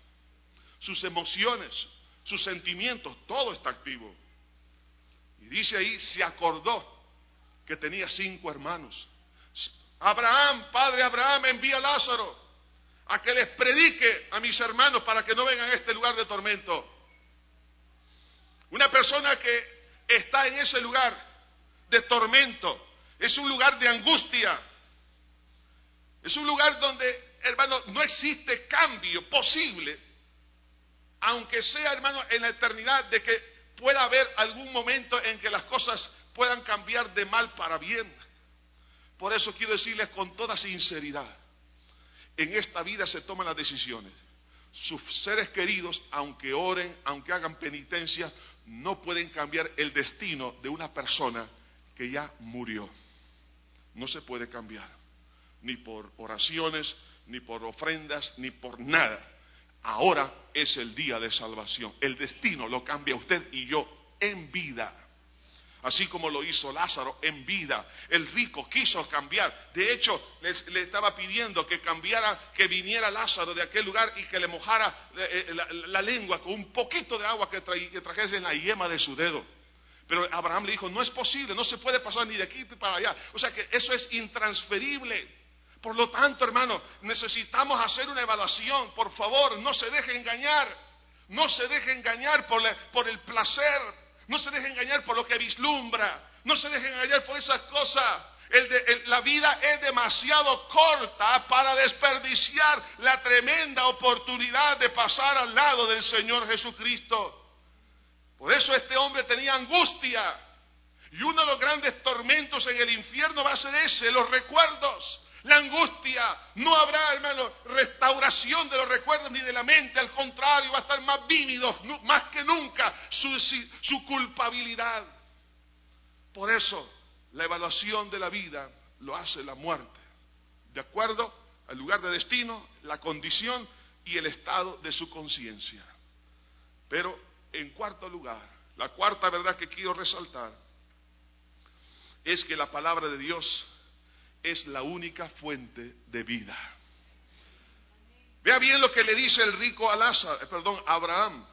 sus emociones, sus sentimientos, todo está activo. Y dice ahí, se acordó que tenía 5 hermanos. Abraham, padre Abraham, envía a Lázaro a que les predique a mis hermanos para que no vengan a este lugar de tormento. Una persona que está en ese lugar de tormento, es un lugar de angustia. Es un lugar donde, hermano, no existe cambio posible, aunque sea, hermano, en la eternidad, de que pueda haber algún momento en que las cosas puedan cambiar de mal para bien. Por eso quiero decirles con toda sinceridad, en esta vida se toman las decisiones. Sus seres queridos, aunque oren, aunque hagan penitencia, no pueden cambiar el destino de una persona que ya murió. No se puede cambiar. Ni por oraciones, ni por ofrendas, ni por nada. Ahora es el día de salvación. El destino lo cambia usted y yo en vida. Así como lo hizo Lázaro en vida. El rico quiso cambiar. De hecho, le estaba pidiendo que cambiara, que viniera Lázaro de aquel lugar y que le mojara la lengua con un poquito de agua que trajese en la yema de su dedo. Pero Abraham le dijo, no es posible, no se puede pasar ni de aquí para allá. O sea que eso es intransferible. Por lo tanto, hermano, necesitamos hacer una evaluación. Por favor, no se deje engañar. No se deje engañar por el placer. No se deje engañar por lo que vislumbra. No se deje engañar por esas cosas. La vida es demasiado corta para desperdiciar la tremenda oportunidad de pasar al lado del Señor Jesucristo. Por eso este hombre tenía angustia. Y uno de los grandes tormentos en el infierno va a ser ese, los recuerdos, la angustia. No habrá, hermano, restauración de los recuerdos ni de la mente. Al contrario, va a estar más vívido, más que nunca, su culpabilidad. Por eso, la evaluación de la vida lo hace la muerte, de acuerdo al lugar de destino, la condición y el estado de su conciencia. Pero, en cuarto lugar, la cuarta verdad que quiero resaltar es que la palabra de Dios es la única fuente de vida. Vea bien lo que le dice el rico a Abraham.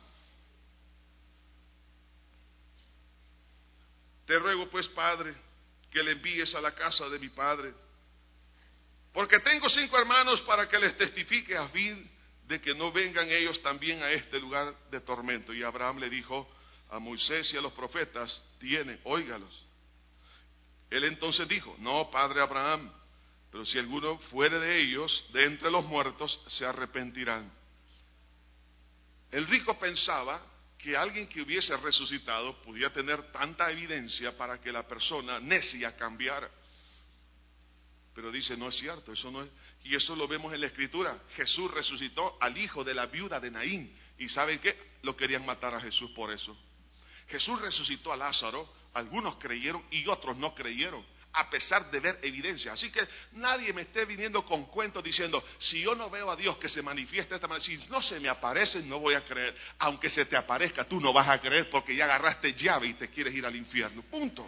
Te ruego pues, Padre, que le envíes a la casa de mi padre, porque tengo 5 hermanos para que les testifique a fin de que no vengan ellos también a este lugar de tormento. Y Abraham le dijo a Moisés y a los profetas, óigalos. Él entonces dijo, no, padre Abraham, pero si alguno fuere de ellos, de entre los muertos, se arrepentirán. El rico pensaba que alguien que hubiese resucitado podía tener tanta evidencia para que la persona necia cambiara. Pero dice, no es cierto, eso no es. Y eso lo vemos en la Escritura. Jesús resucitó al hijo de la viuda de Naín. ¿Y saben qué? Lo querían matar a Jesús por eso. Jesús resucitó a Lázaro, algunos creyeron y otros no creyeron, a pesar de ver evidencia. Así que nadie me esté viniendo con cuentos diciendo, si yo no veo a Dios que se manifieste de esta manera, si no se me aparece, no voy a creer. Aunque se te aparezca, tú no vas a creer porque ya agarraste llave y te quieres ir al infierno. Punto.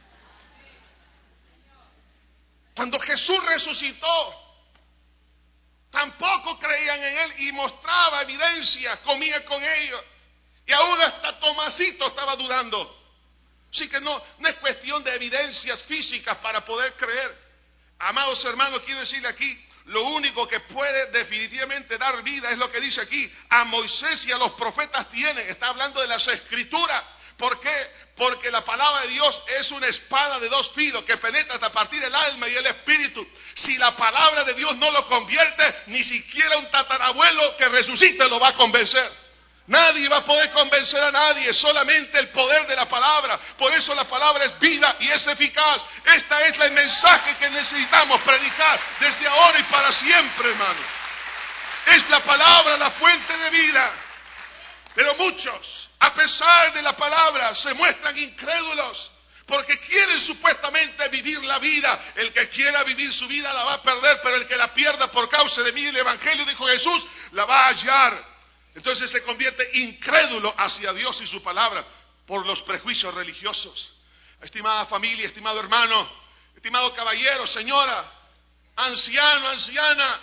Cuando Jesús resucitó, tampoco creían en Él y mostraba evidencia, comía con ellos. Y aún hasta Tomasito estaba dudando. Así que no es cuestión de evidencias físicas para poder creer. Amados hermanos, quiero decirle aquí, lo único que puede definitivamente dar vida es lo que dice aquí. A Moisés y a los profetas tienen. Está hablando de las Escrituras. ¿Por qué? Porque la palabra de Dios es una espada de 2 filos que penetra hasta partir el alma y el espíritu. Si la palabra de Dios no lo convierte, ni siquiera un tatarabuelo que resucite lo va a convencer. Nadie va a poder convencer a nadie, solamente el poder de la palabra. Por eso la palabra es viva y es eficaz. Este es el mensaje que necesitamos predicar desde ahora y para siempre, hermanos. Es la palabra la fuente de vida. Pero muchos, a pesar de la palabra, se muestran incrédulos porque quieren supuestamente vivir la vida. El que quiera vivir su vida la va a perder, pero el que la pierda por causa de mí, el Evangelio, dijo Jesús, la va a hallar. Entonces se convierte incrédulo hacia Dios y su palabra por los prejuicios religiosos. Estimada familia, estimado hermano, estimado caballero, señora, anciano, anciana,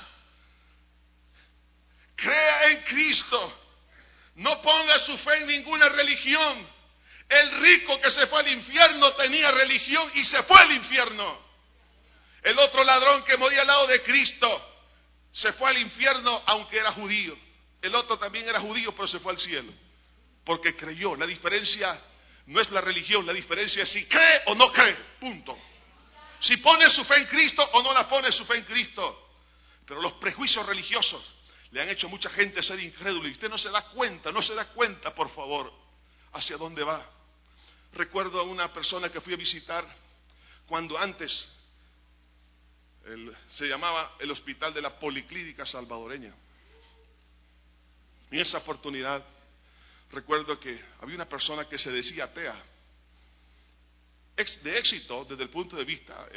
crea en Cristo. No ponga su fe en ninguna religión. El rico que se fue al infierno tenía religión y se fue al infierno. El otro ladrón que moría al lado de Cristo se fue al infierno aunque era judío. El otro también era judío, pero se fue al cielo, porque creyó. La diferencia no es la religión, la diferencia es si cree o no cree, punto. Si pone su fe en Cristo o no la pone su fe en Cristo. Pero los prejuicios religiosos le han hecho a mucha gente ser incrédulo, y usted no se da cuenta, por favor, hacia dónde va. Recuerdo a una persona que fui a visitar cuando antes se llamaba el Hospital de la Policlínica Salvadoreña. En esa oportunidad, recuerdo que había una persona que se decía atea, de éxito desde el punto de vista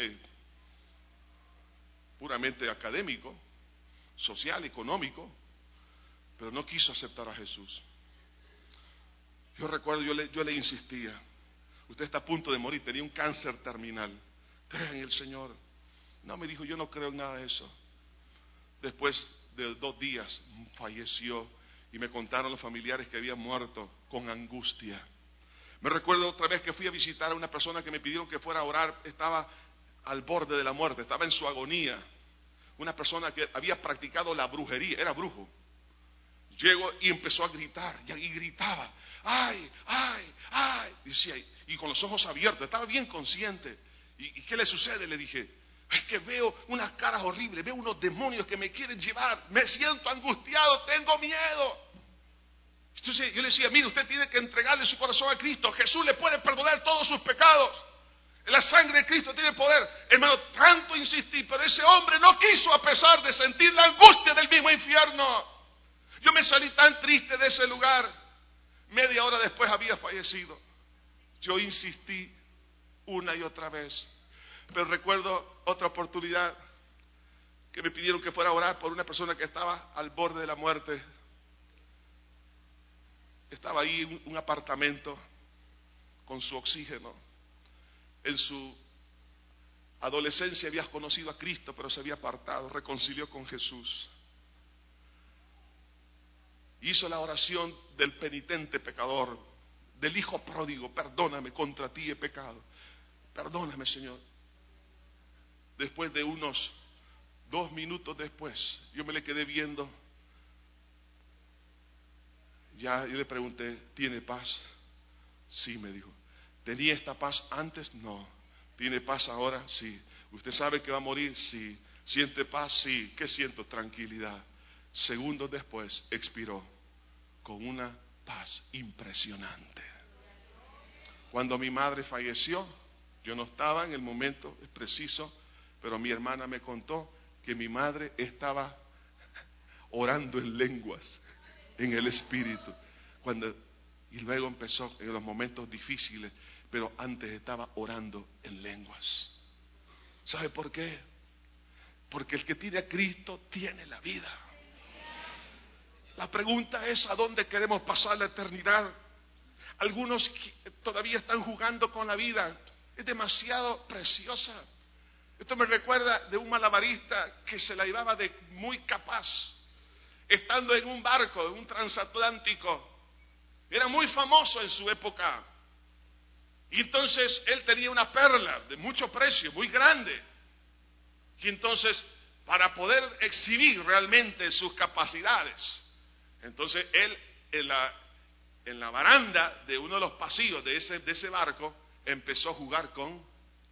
puramente académico, social, económico, pero no quiso aceptar a Jesús. Yo recuerdo, yo le insistía, usted está a punto de morir, tenía un cáncer terminal, crea en el Señor. No, me dijo, yo no creo en nada de eso. Después de 2 días falleció. Y me contaron los familiares que había muerto con angustia. Me recuerdo otra vez que fui a visitar a una persona que me pidieron que fuera a orar. Estaba al borde de la muerte, estaba en su agonía. Una persona que había practicado la brujería, era brujo. Llegó y empezó a gritar, y gritaba, ¡ay, ay, ay! Decía, y con los ojos abiertos, estaba bien consciente. ¿Y qué le sucede? Le dije, es que veo unas caras horribles, veo unos demonios que me quieren llevar, me siento angustiado, tengo miedo. Entonces yo le decía, mire, usted tiene que entregarle su corazón a Cristo. Jesús le puede perdonar todos sus pecados. La sangre de Cristo tiene poder. Hermano, tanto insistí, pero ese hombre no quiso, a pesar de sentir la angustia del mismo infierno. Yo me salí tan triste de ese lugar. Media hora después había fallecido. Yo insistí una y otra vez. Pero recuerdo otra oportunidad que me pidieron que fuera a orar por una persona que estaba al borde de la muerte. Estaba ahí en un apartamento con su oxígeno. En su adolescencia había conocido a Cristo, pero se había apartado, reconcilió con Jesús. Hizo la oración del penitente pecador, del hijo pródigo: perdóname, contra ti he pecado. Perdóname, Señor. Después de unos 2 minutos después, yo me le quedé viendo. Ya yo le pregunté, ¿tiene paz? Sí, me dijo. ¿Tenía esta paz antes? No. ¿Tiene paz ahora? Sí. ¿Usted sabe que va a morir? Sí. ¿Siente paz? Sí. ¿Qué siento? Tranquilidad. Segundos después expiró con una paz impresionante. Cuando mi madre falleció, yo no estaba en el momento preciso, pero mi hermana me contó que mi madre estaba orando en lenguas, en el Espíritu. Y luego empezó en los momentos difíciles, pero antes estaba orando en lenguas. ¿Sabe por qué? Porque el que tiene a Cristo tiene la vida. La pregunta es, ¿a dónde queremos pasar la eternidad? Algunos todavía están jugando con la vida. Es demasiado preciosa. Esto me recuerda de un malabarista que se la llevaba de muy capaz, estando en un barco, en un transatlántico. Era muy famoso en su época. Y entonces él tenía una perla de mucho precio, muy grande. Y entonces, para poder exhibir realmente sus capacidades, entonces él en la baranda de uno de los pasillos de ese barco empezó a jugar con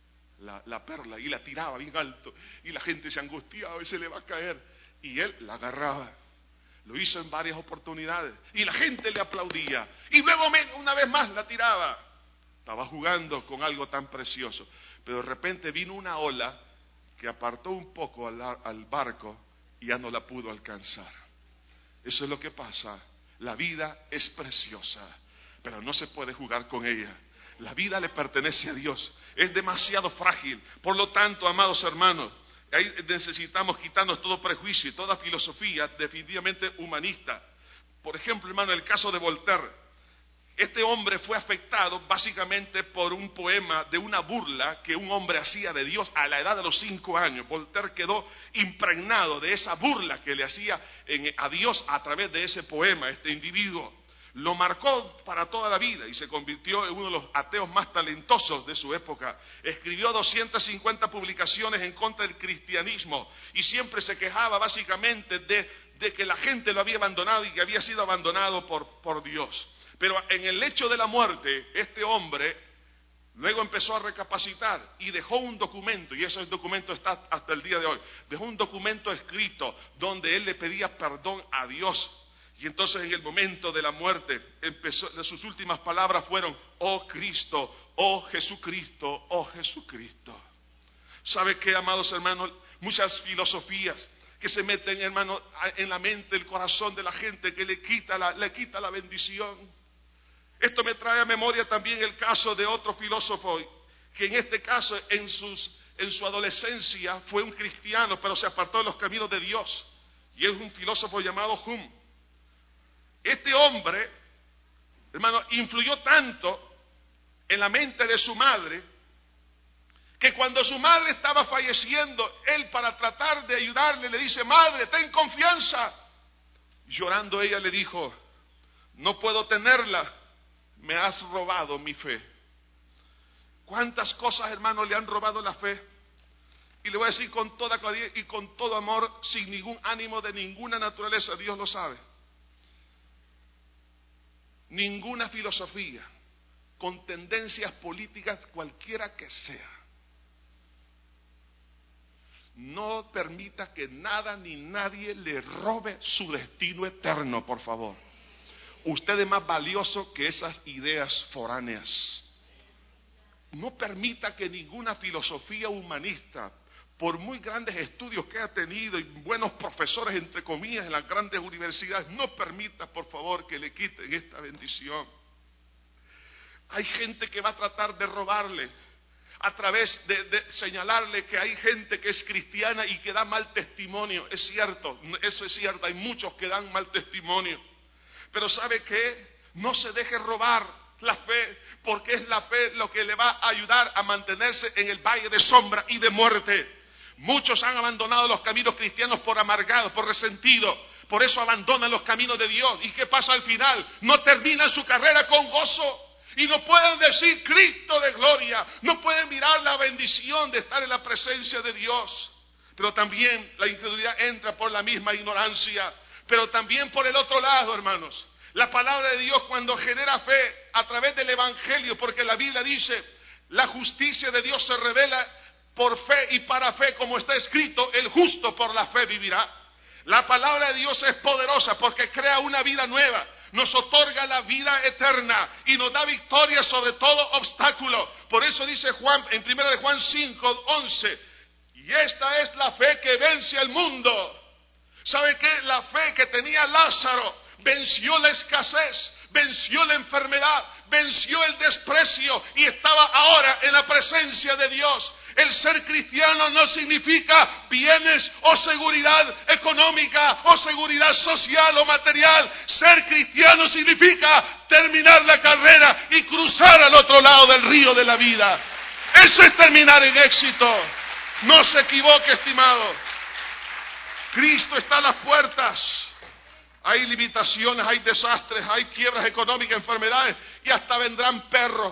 la perla y la tiraba bien alto. Y la gente se angustiaba y se le va a caer. Y él la agarraba. Lo hizo en varias oportunidades y la gente le aplaudía. Y luego una vez más la tiraba. Estaba jugando con algo tan precioso. Pero de repente vino una ola que apartó un poco al barco y ya no la pudo alcanzar. Eso es lo que pasa. La vida es preciosa, pero no se puede jugar con ella. La vida le pertenece a Dios. Es demasiado frágil. Por lo tanto, amados hermanos, ahí necesitamos quitarnos todo prejuicio y toda filosofía definitivamente humanista. Por ejemplo, hermano, el caso de Voltaire. Este hombre fue afectado básicamente por un poema de una burla que un hombre hacía de Dios a la edad de los 5 años. Voltaire quedó impregnado de esa burla que le hacía a Dios a través de ese poema. Este individuo lo marcó para toda la vida y se convirtió en uno de los ateos más talentosos de su época. Escribió 250 publicaciones en contra del cristianismo y siempre se quejaba básicamente de que la gente lo había abandonado y que había sido abandonado por Dios. Pero en el lecho de la muerte, este hombre luego empezó a recapacitar y dejó un documento, y ese documento está hasta el día de hoy. Dejó un documento escrito donde él le pedía perdón a Dios. Y entonces en el momento de la muerte, sus últimas palabras fueron: oh Cristo, oh Jesucristo, oh Jesucristo. ¿Sabe qué, amados hermanos? Muchas filosofías que se meten, hermano, en la mente, el corazón de la gente, que le quita la bendición. Esto me trae a memoria también el caso de otro filósofo, que en este caso, en su adolescencia, fue un cristiano, pero se apartó de los caminos de Dios. Y es un filósofo llamado Hume. Este hombre, hermano, influyó tanto en la mente de su madre, que cuando su madre estaba falleciendo, él, para tratar de ayudarle, le dice: madre, ten confianza. Llorando ella le dijo: no puedo tenerla, me has robado mi fe. ¿Cuántas cosas, hermano, le han robado la fe? Y le voy a decir con toda claridad y con todo amor, sin ningún ánimo de ninguna naturaleza, Dios lo sabe. Ninguna filosofía, con tendencias políticas cualquiera que sea, no permita que nada ni nadie le robe su destino eterno, por favor. Usted es más valioso que esas ideas foráneas. No permita que ninguna filosofía humanista, por muy grandes estudios que ha tenido y buenos profesores, entre comillas, en las grandes universidades, no permita, por favor, que le quiten esta bendición. Hay gente que va a tratar de robarle a través de señalarle que hay gente que es cristiana y que da mal testimonio. Es cierto, eso es cierto, hay muchos que dan mal testimonio. Pero ¿sabe qué? No se deje robar la fe, porque es la fe lo que le va a ayudar a mantenerse en el valle de sombra y de muerte. Muchos han abandonado los caminos cristianos por amargados, por resentidos. Por eso abandonan los caminos de Dios. ¿Y qué pasa al final? No terminan su carrera con gozo. Y no pueden decir Cristo de gloria. No pueden mirar la bendición de estar en la presencia de Dios. Pero también la incredulidad entra por la misma ignorancia. Pero también por el otro lado, hermanos. La palabra de Dios cuando genera fe a través del Evangelio, porque la Biblia dice, la justicia de Dios se revela por fe y para fe, como está escrito, el justo por la fe vivirá. La palabra de Dios es poderosa porque crea una vida nueva, nos otorga la vida eterna y nos da victoria sobre todo obstáculo. Por eso dice Juan, en 1 de Juan 5:11, y esta es la fe que vence al mundo. ¿Sabe qué? La fe que tenía Lázaro venció la escasez, venció la enfermedad, venció el desprecio y estaba ahora en la presencia de Dios. El ser cristiano no significa bienes o seguridad económica o seguridad social o material. Ser cristiano significa terminar la carrera y cruzar al otro lado del río de la vida. Eso es terminar en éxito. No se equivoque, estimado. Cristo está a las puertas. Hay limitaciones, hay desastres, hay quiebras económicas, enfermedades, y hasta vendrán perros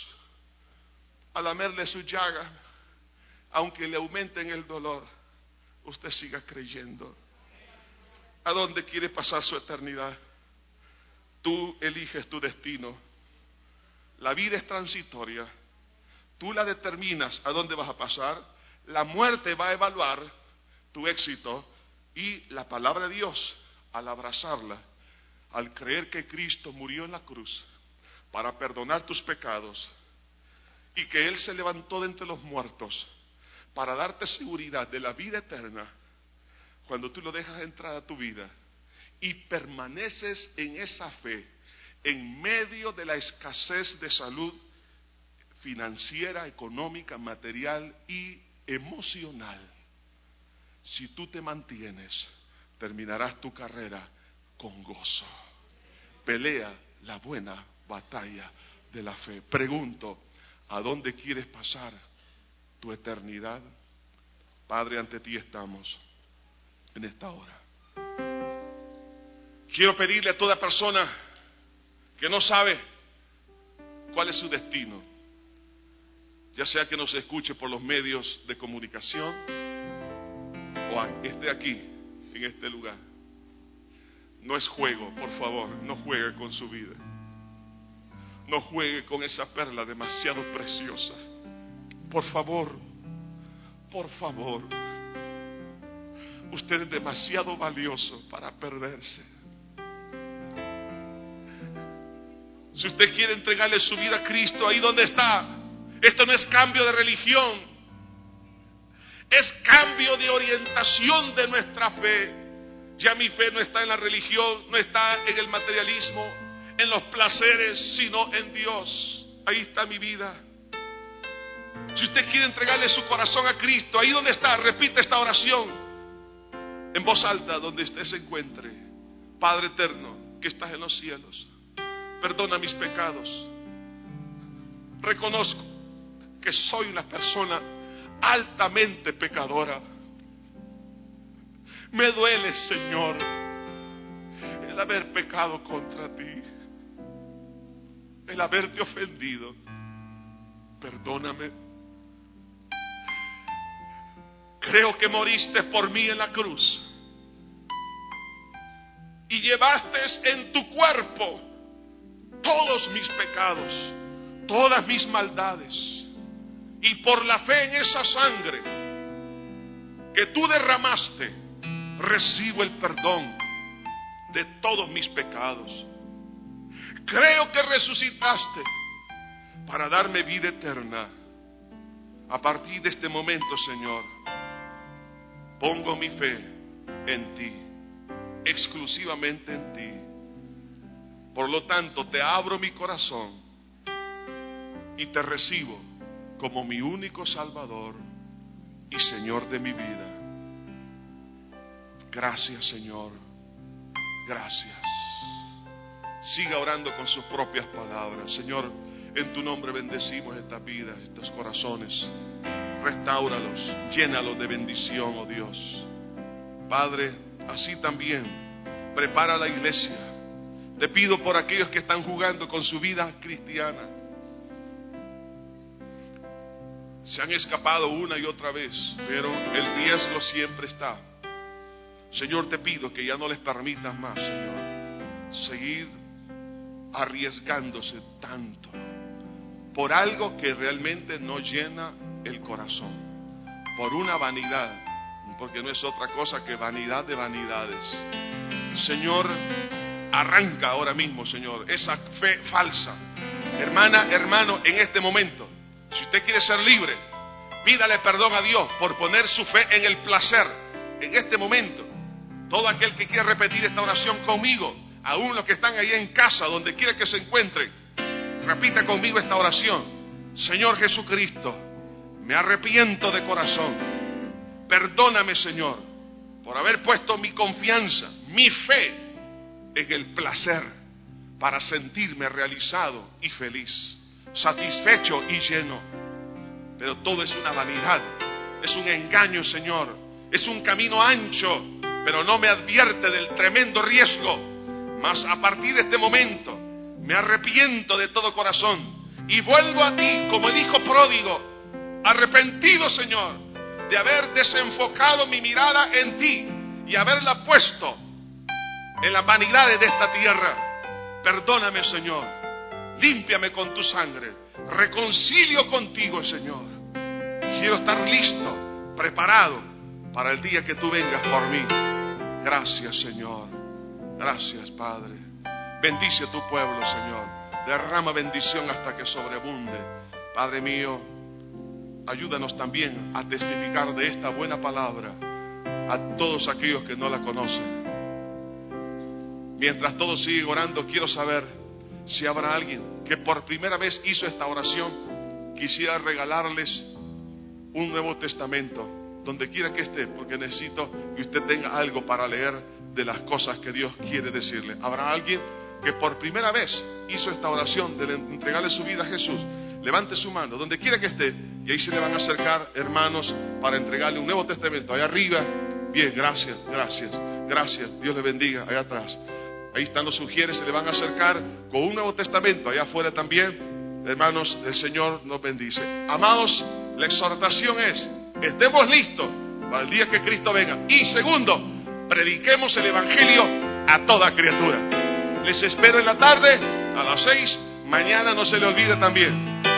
a lamerle su llaga. Aunque le aumenten el dolor, usted siga creyendo. ¿A dónde quiere pasar su eternidad? Tú eliges tu destino. La vida es transitoria. Tú la determinas a dónde vas a pasar. La muerte va a evaluar tu éxito. Y la palabra de Dios, al abrazarla, al creer que Cristo murió en la cruz para perdonar tus pecados y que Él se levantó de entre los muertos para darte seguridad de la vida eterna, cuando tú lo dejas entrar a tu vida y permaneces en esa fe, en medio de la escasez de salud financiera, económica, material y emocional, si tú te mantienes, terminarás tu carrera con gozo. Pelea la buena batalla de la fe. Pregunto, ¿a dónde quieres pasar tu eternidad? Padre, ante ti estamos en esta hora. Quiero pedirle a toda persona que no sabe cuál es su destino, ya sea que nos escuche por los medios de comunicación o esté aquí en este lugar. No es juego, por favor, no juegue con su vida. No juegue con esa perla demasiado preciosa. Por favor, usted es demasiado valioso para perderse. Si usted quiere entregarle su vida a Cristo, ahí donde está, esto no es cambio de religión, es cambio de orientación de nuestra fe. Ya mi fe no está en la religión, no está en el materialismo, en los placeres, sino en Dios. Ahí está mi vida. Si usted quiere entregarle su corazón a Cristo, ahí donde está, repite esta oración en voz alta, donde usted se encuentre. Padre eterno, que estás en los cielos, perdona mis pecados. Reconozco que soy una persona altamente pecadora. Me duele, Señor, el haber pecado contra ti, el haberte ofendido. Perdóname. Creo que moriste por mí en la cruz y llevaste en tu cuerpo todos mis pecados, todas mis maldades, y por la fe en esa sangre que tú derramaste, recibo el perdón de todos mis pecados. Creo que resucitaste para darme vida eterna. A partir de este momento, Señor, pongo mi fe en ti, exclusivamente en ti. Por lo tanto, te abro mi corazón y te recibo como mi único Salvador y Señor de mi vida. Gracias, Señor. Gracias. Siga orando con sus propias palabras. Señor, en tu nombre bendecimos estas vidas, estos corazones. Restáuralos, llénalos de bendición, oh Dios. Padre, así también prepara la iglesia. Te pido por aquellos que están jugando con su vida cristiana. Se han escapado una y otra vez, pero el riesgo siempre está. Señor, te pido que ya no les permitas más, Señor, seguir arriesgándose tanto por algo que realmente no llena el corazón, por una vanidad, porque no es otra cosa que vanidad de vanidades. Señor, arranca ahora mismo, Señor, esa fe falsa. Hermana, hermano, en este momento, si usted quiere ser libre, pídale perdón a Dios por poner su fe en el placer. En este momento, todo aquel que quiera repetir esta oración conmigo, aún los que están ahí en casa, donde quiera que se encuentren, repita conmigo esta oración. Señor Jesucristo, me arrepiento de corazón. Perdóname, Señor, por haber puesto mi confianza, mi fe en el placer, para sentirme realizado y feliz, satisfecho y lleno. Pero todo es una vanidad, es un engaño, Señor, es un camino ancho, pero no me advierte del tremendo riesgo. Mas a partir de este momento me arrepiento de todo corazón y vuelvo a ti como el hijo pródigo, arrepentido, Señor, de haber desenfocado mi mirada en ti y haberla puesto en las vanidades de esta tierra. Perdóname, Señor, límpiame con tu sangre, reconcilio contigo, Señor. Quiero estar listo, preparado para el día que tú vengas por mí. Gracias, Señor. Gracias, Padre. Bendice a tu pueblo, Señor. Derrama bendición hasta que sobreabunde. Padre mío, ayúdanos también a testificar de esta buena palabra a todos aquellos que no la conocen. Mientras todos siguen orando, quiero saber si habrá alguien que por primera vez hizo esta oración. Quisiera regalarles un Nuevo Testamento, donde quiera que esté, porque necesito que usted tenga algo para leer de las cosas que Dios quiere decirle. ¿Habrá alguien que por primera vez hizo esta oración de entregarle su vida a Jesús? Levante su mano, donde quiera que esté, y ahí se le van a acercar hermanos para entregarle un Nuevo Testamento. Allá arriba, bien, gracias, gracias, gracias, Dios le bendiga. Allá atrás, ahí están los sugieres, se le van a acercar con un Nuevo Testamento. Allá afuera también, hermanos, el Señor nos bendice. Amados, la exhortación es: estemos listos para el día que Cristo venga. Y segundo, prediquemos el Evangelio a toda criatura. Les espero en la tarde a las 6. Mañana no se le olvide también.